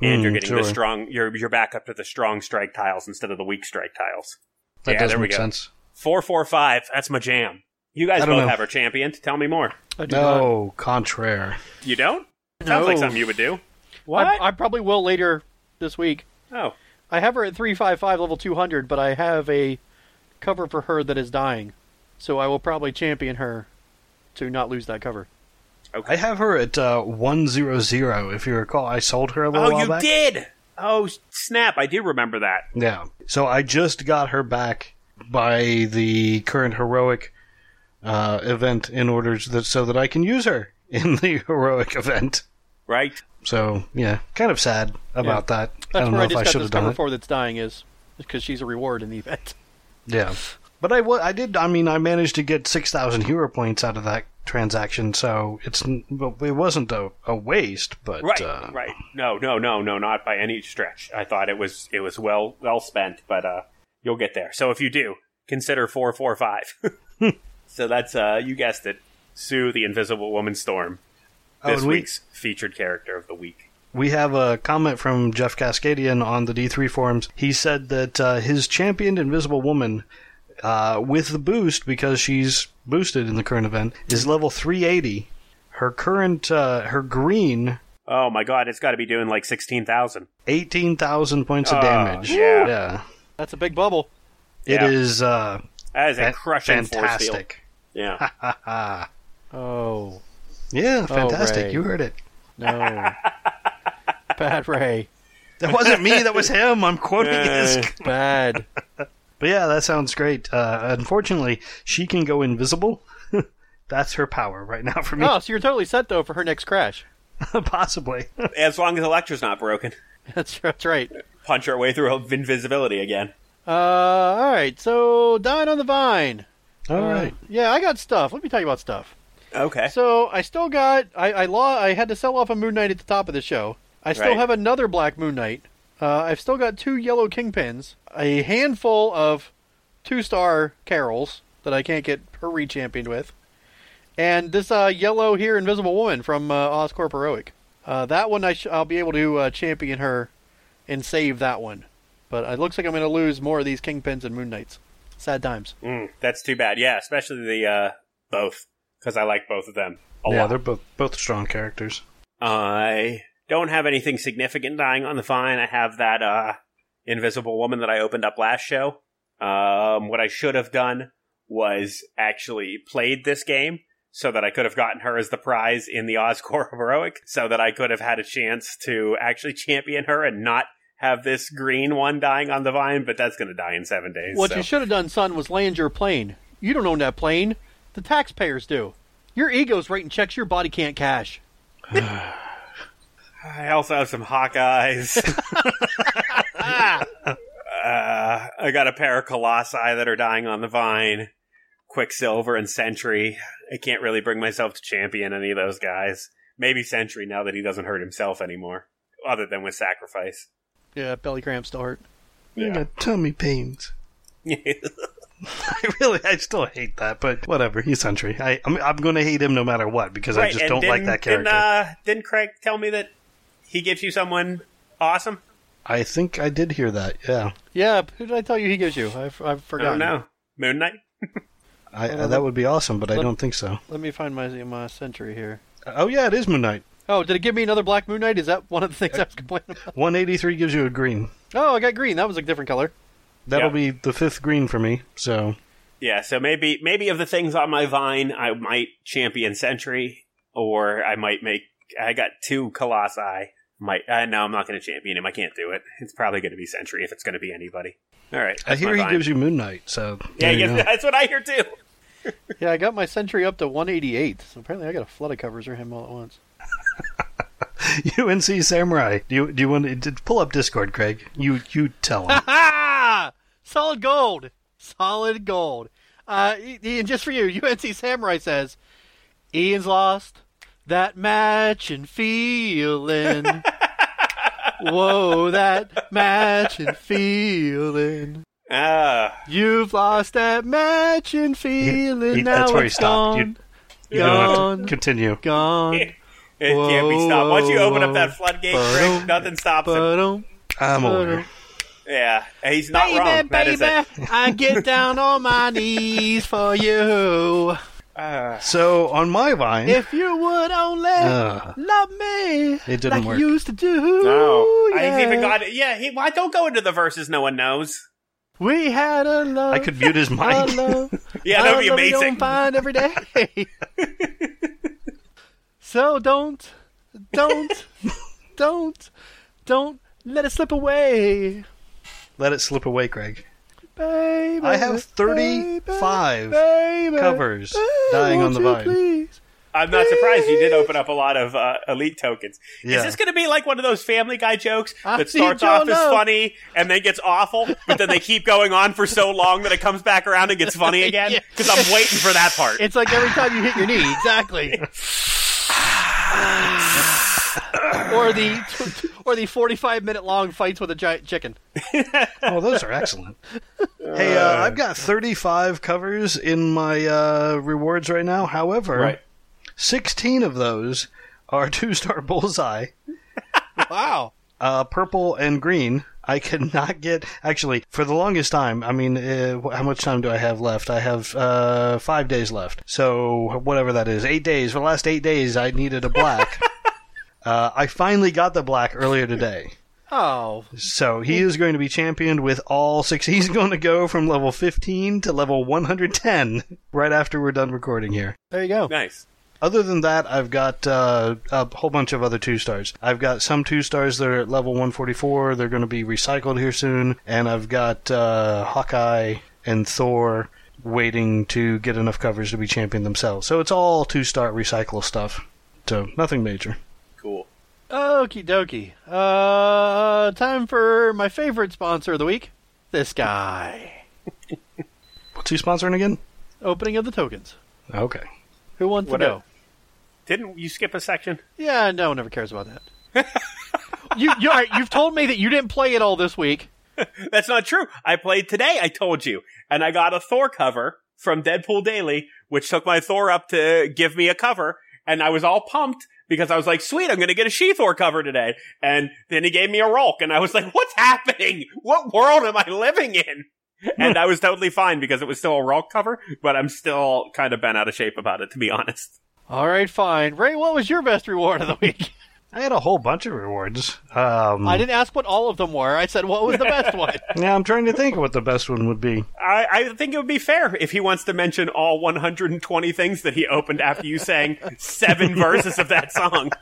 and Mm, you're getting the sure. strong. You're you're back up to the strong strike tiles instead of the weak strike tiles. That yeah, does there we make go. sense. Four four five. That's my jam. You guys I don't both know. have her championed. Tell me more. I do not. No, contraire. You don't? No. Sounds like something you would do. What? I, I probably will later this week. oh, I have her at three five five level two hundred, but I have a cover for her that is dying. So I will probably champion her to not lose that cover. okay. I have her at uh, one hundred. If you recall, I sold her a little Oh, while you back. did. Oh, snap! I do remember that. Yeah. So I just got her back by the current heroic uh, event in order to, that, so that I can use her in the heroic event. Right? So yeah, kind of sad about that. I That's don't where know I if just I got should this have done cover it. for that's dying is because she's a reward in the event. Yeah, but I, wa- I did. I mean, I managed to get six thousand hero points out of that transaction, so it's n- well, it wasn't a, a waste. But Right, uh, right. No, no, no, no, not by any stretch. I thought it was it was well well spent, but uh, you'll get there. So if you do, consider four four five. So that's uh, you guessed it, Sue, the Invisible Woman Storm, Oh, this and we- week's featured character of the week. We have a comment from Jeff Cascadian on the D three forums. He said that uh, his championed Invisible Woman, uh, with the boost, because she's boosted in the current event, is level three eighty. Her current, uh, her green, Oh my God, it's got to be doing like sixteen thousand. eighteen thousand points of Oh, damage. yeah. yeah. That's a big bubble. It Yeah. is uh, That is a fa- crushing force field. fantastic. Yeah. Ah, Oh, yeah, fantastic. Ray. You heard it. no. Bad Ray. That wasn't me. That was him. I'm quoting Uh, his. Bad. But yeah, that sounds great. Uh, unfortunately, she can go invisible. That's her power right now for me. Oh, so you're totally set, though, for her next crash. Possibly. As long as Electra's not broken. That's, that's right. Punch our way through invisibility again. Uh, all right, so Dying on the Vine. All Uh, right. Yeah, I got stuff. Let me tell you about stuff. Okay. So I still got. I I, law, I had to sell off a Moon Knight at the top of the show. I still Right. have another Black Moon Knight. Uh, I've still got two Yellow Kingpins, a handful of two-star Carols that I can't get her re-championed with, and this uh, yellow here Invisible Woman from uh, Oscorp Heroic. Uh, that one I sh- I'll be able to uh, champion her and save that one. But it looks like I'm going to lose more of these Kingpins and Moon Knights. Sad times. Mm, that's too bad. Yeah, especially the uh, both, because I like both of them a Yeah, lot. they're both both strong characters. I don't have anything significant dying on the vine. I have that uh, Invisible Woman that I opened up last show. Um, what I should have done was actually played this game so that I could have gotten her as the prize in the Oscorp Heroic, so that I could have had a chance to actually champion her and not have this green one dying on the vine, but that's going to die in seven days. What so. you should have done, son, was land your plane. You don't own that plane. The taxpayers do. Your ego's writing checks your body can't cash. I also have some Hawkeyes. uh, I got a pair of Colossi that are dying on the vine. Quicksilver and Sentry. I can't really bring myself to champion any of those guys. Maybe Sentry now that he doesn't hurt himself anymore. Other than with Sacrifice. Yeah, belly cramps still hurt. I got tummy pains. I really, I still hate that, but whatever. He's Sentry. I, I'm, I'm going to hate him no matter what because I Right, just and don't like didn't- that character. Didn't, uh, didn't Craig tell me that he gives you someone awesome? I think I did hear that. Yeah, Yeah, who did I tell you he gives you? I've, I've I don't forgotten. know. Moon Knight? I, Well, uh, that would be awesome, but I don't think so. Let me find my, my Sentry here. Oh yeah, it is Moon Knight. Oh, did it give me another Black Moon Knight? Is that one of the things I was complaining about? one eighty-three gives you a green. Oh, I got green. That was a different color. That'll Yeah. be the fifth green for me. So Yeah, so maybe maybe of the things on my vine, I might champion Sentry, or I might make. I got two Colossi. Might uh, no, I'm not going to champion him. I can't do it. It's probably going to be Sentry if it's going to be anybody. All right, I that's hear my he vine. gives you Moon Knight. So Yeah, there he you gives- go. that's what I hear too. Yeah, I got my Sentry up to one eighty-eight. So apparently I got a flood of covers for him all at once. U N C Samurai. Do you do you want to pull up Discord, Craig? You you tell him. Ha! Solid gold. Solid gold. Uh, Ian, just for you, U N C Samurai says, Ian's lost that match and feeling. Whoa, that match and feeling. Ah, You've lost that match and feeling. he- now that's where he it's stopped. gone. You don't have Gone. to continue. Gone. It Whoa, can't be stopped. Once you open up that whoa, floodgate, ba-dum, Greg, nothing stops him. ba-dum, I'm aware. ba-dum. Yeah, he's not Baby, wrong. That is baby, it. I get down on my knees for you. Uh, So on my Vine, If you would only Uh, love me it didn't like work. you used to do. no, yeah. I've even got. Yeah, he, why don't go into the verses no one knows. We had a love. I could mute his a mic. love, Yeah, that would be a love we amazing. don't find every day. So don't, don't, don't, don't let it slip away, Let it slip away, Greg. baby. I have thirty-five baby, baby, covers baby, dying on won't the you Vine. please? I'm not surprised you did open up a lot of uh, elite tokens. Yeah. Is this going to be like one of those Family Guy jokes I that starts need off your as love. funny and then gets awful, but then they keep going on for so long that it comes back around and gets funny again? Yeah. Because I'm waiting for that part. It's like every time you hit your knee, exactly. or the or the forty-five minute long fights with a giant chicken. Oh, those are excellent. Hey, uh, I've got thirty-five covers in my uh, rewards right now. However, Right. sixteen of those are two-star bullseye, Wow. uh, purple and green. I cannot get... Actually, for the longest time, I mean, uh, wh- how much time do I have left? I have uh, five days left. So, whatever that is, eight days. For the last eight days, I needed a black. uh, I finally got the black earlier today. Oh, So he is going to be championed with all six. He's going to go from level fifteen to level one hundred ten right after we're done recording here. there you go. Nice. Other than that, I've got uh, a whole bunch of other two stars. I've got some two stars that are at level one forty-four. They're going to be recycled here soon. And I've got uh, Hawkeye and Thor waiting to get enough covers to be champion themselves. So it's all two star recycle stuff. So nothing major. Cool. Okie dokie. Uh, time for my favorite sponsor of the week. This guy. What's he sponsoring again? Opening of the tokens. Okay. Who wants What to go? Didn't you skip a section? Yeah, no one ever cares about that. you, you, all right, you've told me that you didn't play it all this week. That's not true. I played today, I told you. And I got a Thor cover from Deadpool Daily, which took my Thor up to give me a cover. And I was all pumped because I was like, sweet, I'm going to get a She-Thor cover today. And then he gave me a Rolk. And I was like, what's happening? What world am I living in? And I was totally fine because it was still a Rolk cover, but I'm still kind of bent out of shape about it, to be honest. All right, fine. Ray, what was your best reward of the week? I had a whole bunch of rewards. Um, I didn't ask what all of them were. I said, what was the best one? Yeah, I'm trying to think of what the best one would be. I, I think it would be fair if he wants to mention all one hundred twenty things that he opened after you sang seven verses of that song.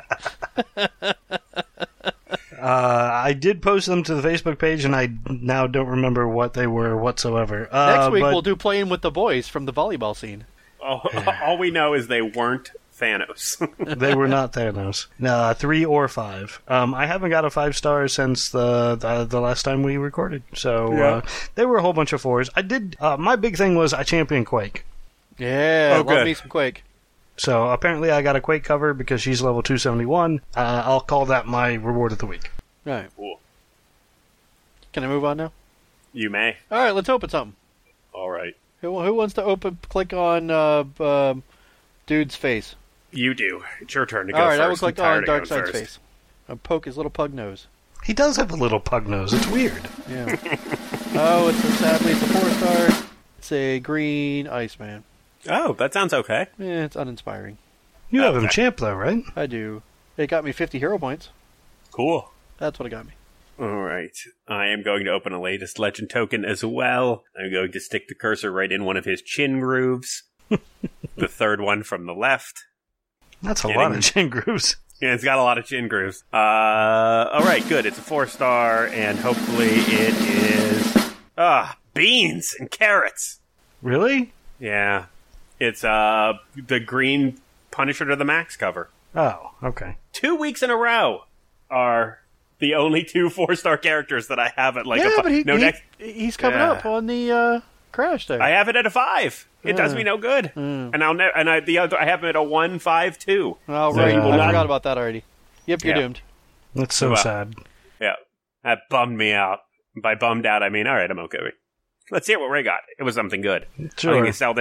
Uh, I did post them to the Facebook page, and I now don't remember what they were whatsoever. Uh, Next week, but we'll do Playing with the Boys from the volleyball scene. All, all we know is they weren't Thanos. they were not Thanos. Uh, three or five. Um, I haven't got a five star since the, the the last time we recorded. So Yeah. uh, there were a whole bunch of fours. I did. Uh, my big thing was I championed Quake. Yeah, Oh, love good. me some Quake. So apparently I got a Quake cover because she's level two seventy-one. Uh, I'll call that my reward of the week. All right. Cool. Can I move on now? You may. All right, let's open something. All right. Who, who wants to open? Click on uh, um dude's face. You do. It's your turn to go All right, first. I will click I'm tired on of going Darkseid's first. face. I'll poke his little pug nose. He does have a little pug nose. It's weird. Yeah. Oh, it's a, sadly it's a four star. It's a green Iceman. Oh, that sounds okay. Eh, it's uninspiring. You have him Okay. champ though, right? I do. It got me fifty hero points. Cool. That's what it got me. All right. I am going to open a latest legend token as well. I'm going to stick the cursor right in one of his chin grooves. The third one from the left. That's a Getting- lot of chin grooves. Yeah, it's got a lot of chin grooves. Uh, all right, good. It's a four star, and hopefully it is ah beans and carrots. Really? Yeah, it's uh the green Punisher to the Max cover. Oh, okay. Two weeks in a row are the only two four star characters that I have at like yeah, a fi- but he, no he- next. he's coming Yeah. up on the uh, crash there. I have it at a five. It does Yeah. me no good, Mm. and I'll ne- and I the other I have it at a one five two. oh, So right. you will I not- forgot about that already. Yep, you're Yeah. doomed. That's so Well, sad. Yeah, that bummed me out. By bummed out, I mean all right, I'm okay. Let's hear what Ray got. It was something good. I'm Sure. going to sell this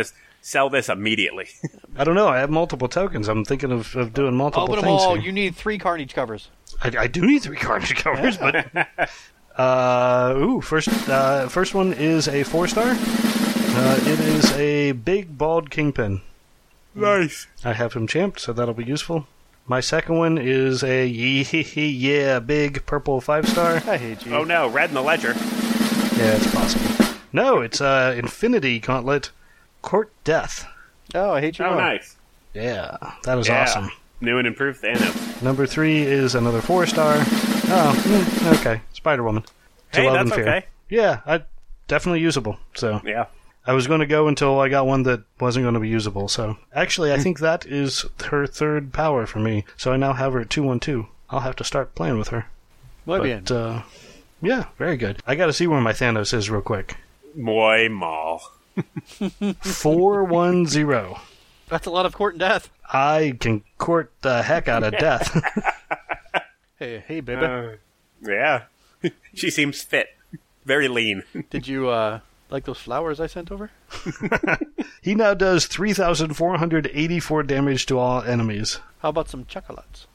Sell this immediately. I don't know. I have multiple tokens. I'm thinking of, of doing multiple Open them things all. here. You need three Carnage covers. I, I do need three Carnage covers, but... Uh, ooh, first, uh, first one is a four-star. Uh, it is a big, bald Kingpin. Nice. I have him champed, so that'll be useful. My second one is a yeah, big, purple five-star. I hate you. Oh no, red in the ledger. Yeah, it's possible. No, it's uh, Infinity Gauntlet, Court Death. Oh, I hate you. Oh, more. nice. Yeah, that is Yeah. awesome. New and improved Thanos. Number three is another four-star. Oh, mm, okay, Spider-Woman. To Hey, Love that's and Fear. okay. Yeah, I, definitely usable, so... Yeah. I was going to go until I got one that wasn't going to be usable, so... Actually, I think that is her third power for me, so I now have her at two one two. I'll have to start playing with her. Muy bien. But, uh, yeah, very good. I gotta see where my Thanos is real quick. Muy mal. four one zero. That's a lot of court and death. I can court the heck out of death. Hey, hey, baby. Uh, yeah. She seems fit. Very lean. Did you uh, like those flowers I sent over? He now does three thousand four hundred eighty-four damage to all enemies. How about some chocolates?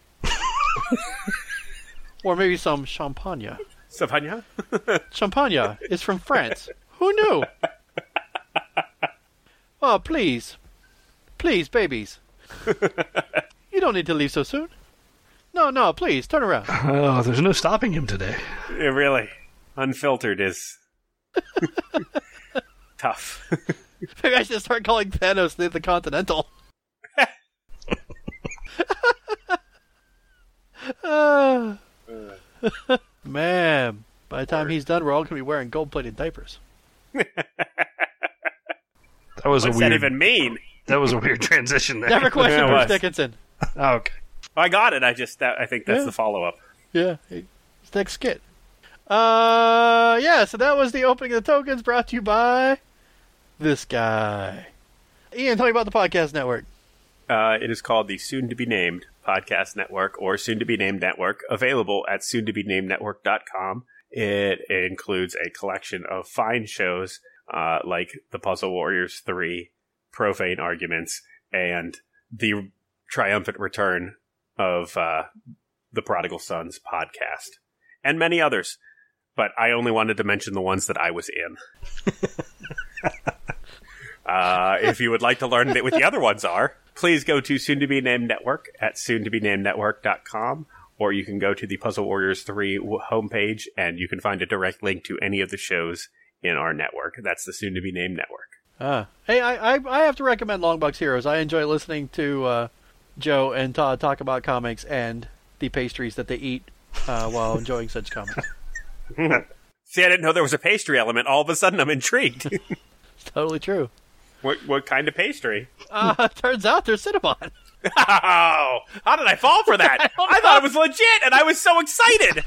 Or maybe some champagne. Savanya? Champagne is from France. Who knew? Oh, please. Please, babies. You don't need to leave so soon. No, no, please, turn around. Oh, there's no stopping him today. It really. Unfiltered is tough. Maybe I should start calling Thanos the, the Continental. uh, man, by the time he's done, we're all going to be wearing gold-plated diapers. That was What's a weird. that even mean? That was a weird transition there. Never question Yeah, it Bruce was. Dickinson. Oh, okay. I got it. I just, that, I think that's Yeah. the follow-up. Yeah, it's next skit. Uh, yeah, so that was the opening of the tokens brought to you by this guy. Ian, tell me about the podcast network. Uh, it is called the soon-to-be-named Podcast Network, or soon-to-be-named network, available at soon to be named network dot com. It includes a collection of fine shows uh, like The Puzzle Warriors three, Profane Arguments, and the triumphant return of uh, the Prodigal Sons podcast, and many others. But I only wanted to mention the ones that I was in. uh, if you would like to learn what the other ones are, please go to Soon to Be Named Network at soon to be named network dot com, or you can go to the Puzzle Warriors three homepage, and you can find a direct link to any of the shows in our network. That's the Soon to Be Named Network. Ah. Hey, I, I I have to recommend Longbox Heroes. I enjoy listening to uh, Joe and Todd talk about comics and the pastries that they eat uh, while enjoying such comics. See, I didn't know there was a pastry element. All of a sudden, I'm intrigued. It's totally true. what what kind of pastry? Uh, turns out there's Cinnabon. Oh, how did I fall for that? I don't I thought it was legit, and I was so excited.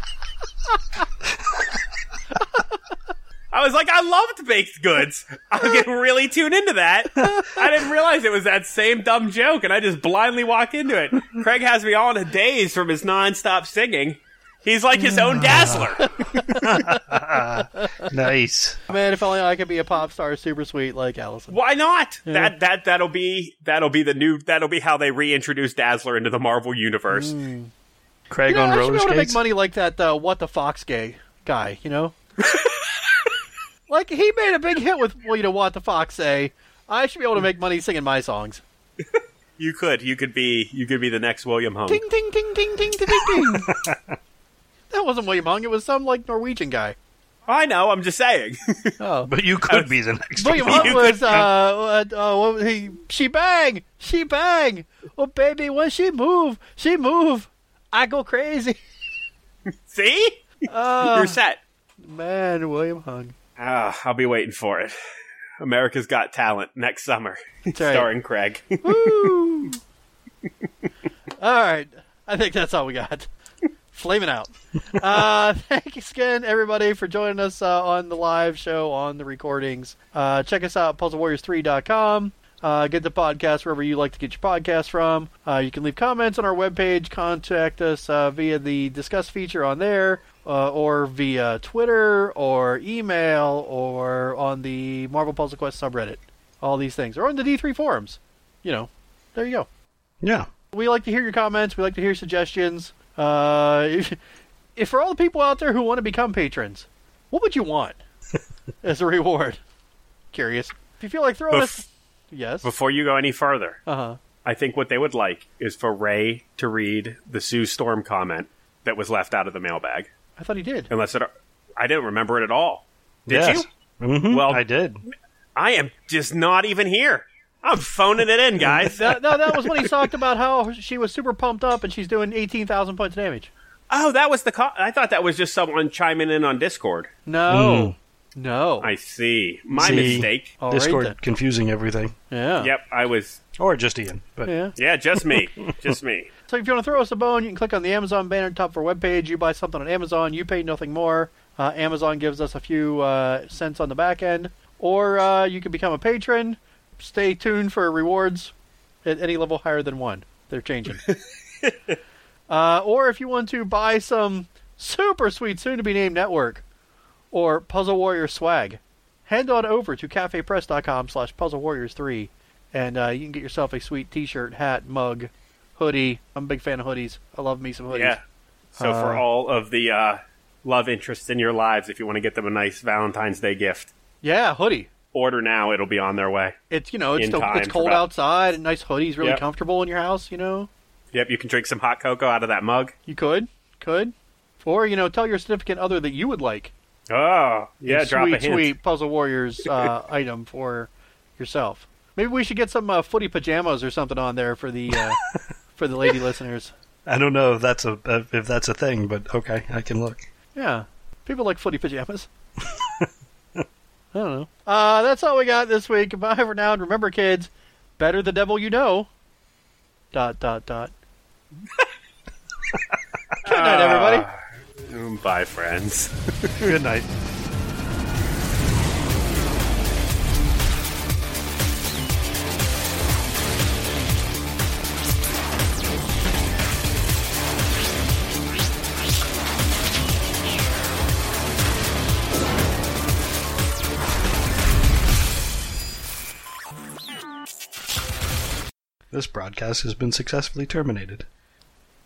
I was like, I loved baked goods. I'm getting really tuned into that. I didn't realize it was that same dumb joke, and I just blindly walked into it. Craig has me all in a daze from his nonstop singing. He's like his own Dazzler. Nice. Man, if only I could be a pop star super sweet like Allison. Why not? That that that'll be that'll be the new that'll be how they reintroduce Dazzler into the Marvel universe. Craig You know, on I should roller be able to make skates. money like that uh, What the Fox gay guy, you know? Like, he made a big hit with, well, you know, What the Fox say. I should be able to make money singing my songs. You could you could be you could be the next William Hung. Ting, ting, ting, ting, ting, ting, ting, ting. That wasn't William Hung. It was some, like, Norwegian guy. I know. I'm just saying. Oh. But you could be the next William one. Hung was, uh, uh, uh what was he, she bang, she bang. Oh, baby, when she move, she move. I go crazy. See, Uh, you're set. Man, William Hung. Ah, I'll be waiting for it. America's Got Talent next summer, right. starring Craig. Woo! All right. I think that's all we got. Flaming out. Uh, thanks again, everybody, for joining us uh, on the live show, on the recordings. Uh, check us out at puzzle warriors three dot com. Uh, get the podcast wherever you like to get your podcast from. Uh, you can leave comments on our webpage. Contact us uh, via the Discuss feature on there, uh, or via Twitter, or email, or on the Marvel Puzzle Quest subreddit. all these things. Or on the D three forums. You know, there you go. Yeah. We like to hear your comments. We like to hear suggestions. Uh, if, if for all the people out there who want to become patrons, what would you want as a reward? Curious. If you feel like throwing Bef- us... Yes? Before you go any further, Uh-huh. I think what they would like is for Ray to read the Sue Storm comment that was left out of the mailbag. I thought he did. Unless it... I didn't remember it at all. Did Yes. you? Mm-hmm. Well, I did. I am just not even here. I'm phoning it in, guys. that, no, that was when he talked about how she was super pumped up and she's doing eighteen thousand points of damage. Oh, that was the... Co- I thought that was just someone chiming in on Discord. No. No. I see. My See, mistake. All right, Discord then. confusing everything. Yeah. Yep, I was... Or just Ian. But Yeah. Yeah, just me. just me. So if you want to throw us a bone, you can click on the Amazon banner at the top of our webpage. You buy something on Amazon, you pay nothing more. Uh, Amazon gives us a few uh, cents on the back end. Or uh, you can become a patron. Stay tuned for rewards at any level higher than one. They're changing. uh, or if you want to buy some super sweet soon-to-be-named network or Puzzle Warrior swag, head on over to cafepress.com slash Puzzle Warriors 3 and uh, you can get yourself a sweet t-shirt, hat, mug, hoodie. I'm a big fan of hoodies. I love me some hoodies. Yeah. So for Uh, all of the uh, love interests in your lives, if you want to get them a nice Valentine's Day gift, Yeah, hoodie. order now. It'll be on their way. It's, you know, it's In still, time it's for cold about- outside and nice hoodies, really Yep. comfortable in your house, you know. Yep, you can drink some hot cocoa out of that mug. You could, could. Or, you know, tell your significant other that you would like Oh, yeah, a drop sweet, a hint. sweet Puzzle Warriors uh, item for yourself. Maybe we should get some uh, footy pajamas or something on there for the uh, for the lady listeners. I don't know if that's a if that's a thing, but okay, I can look. Yeah, people like footy pajamas. I don't know. Uh, that's all we got this week. Bye for now, and remember, kids, better the devil you know. Dot dot dot. Good night, everybody. Mm, Bye, friends. Good night. This broadcast has been successfully terminated.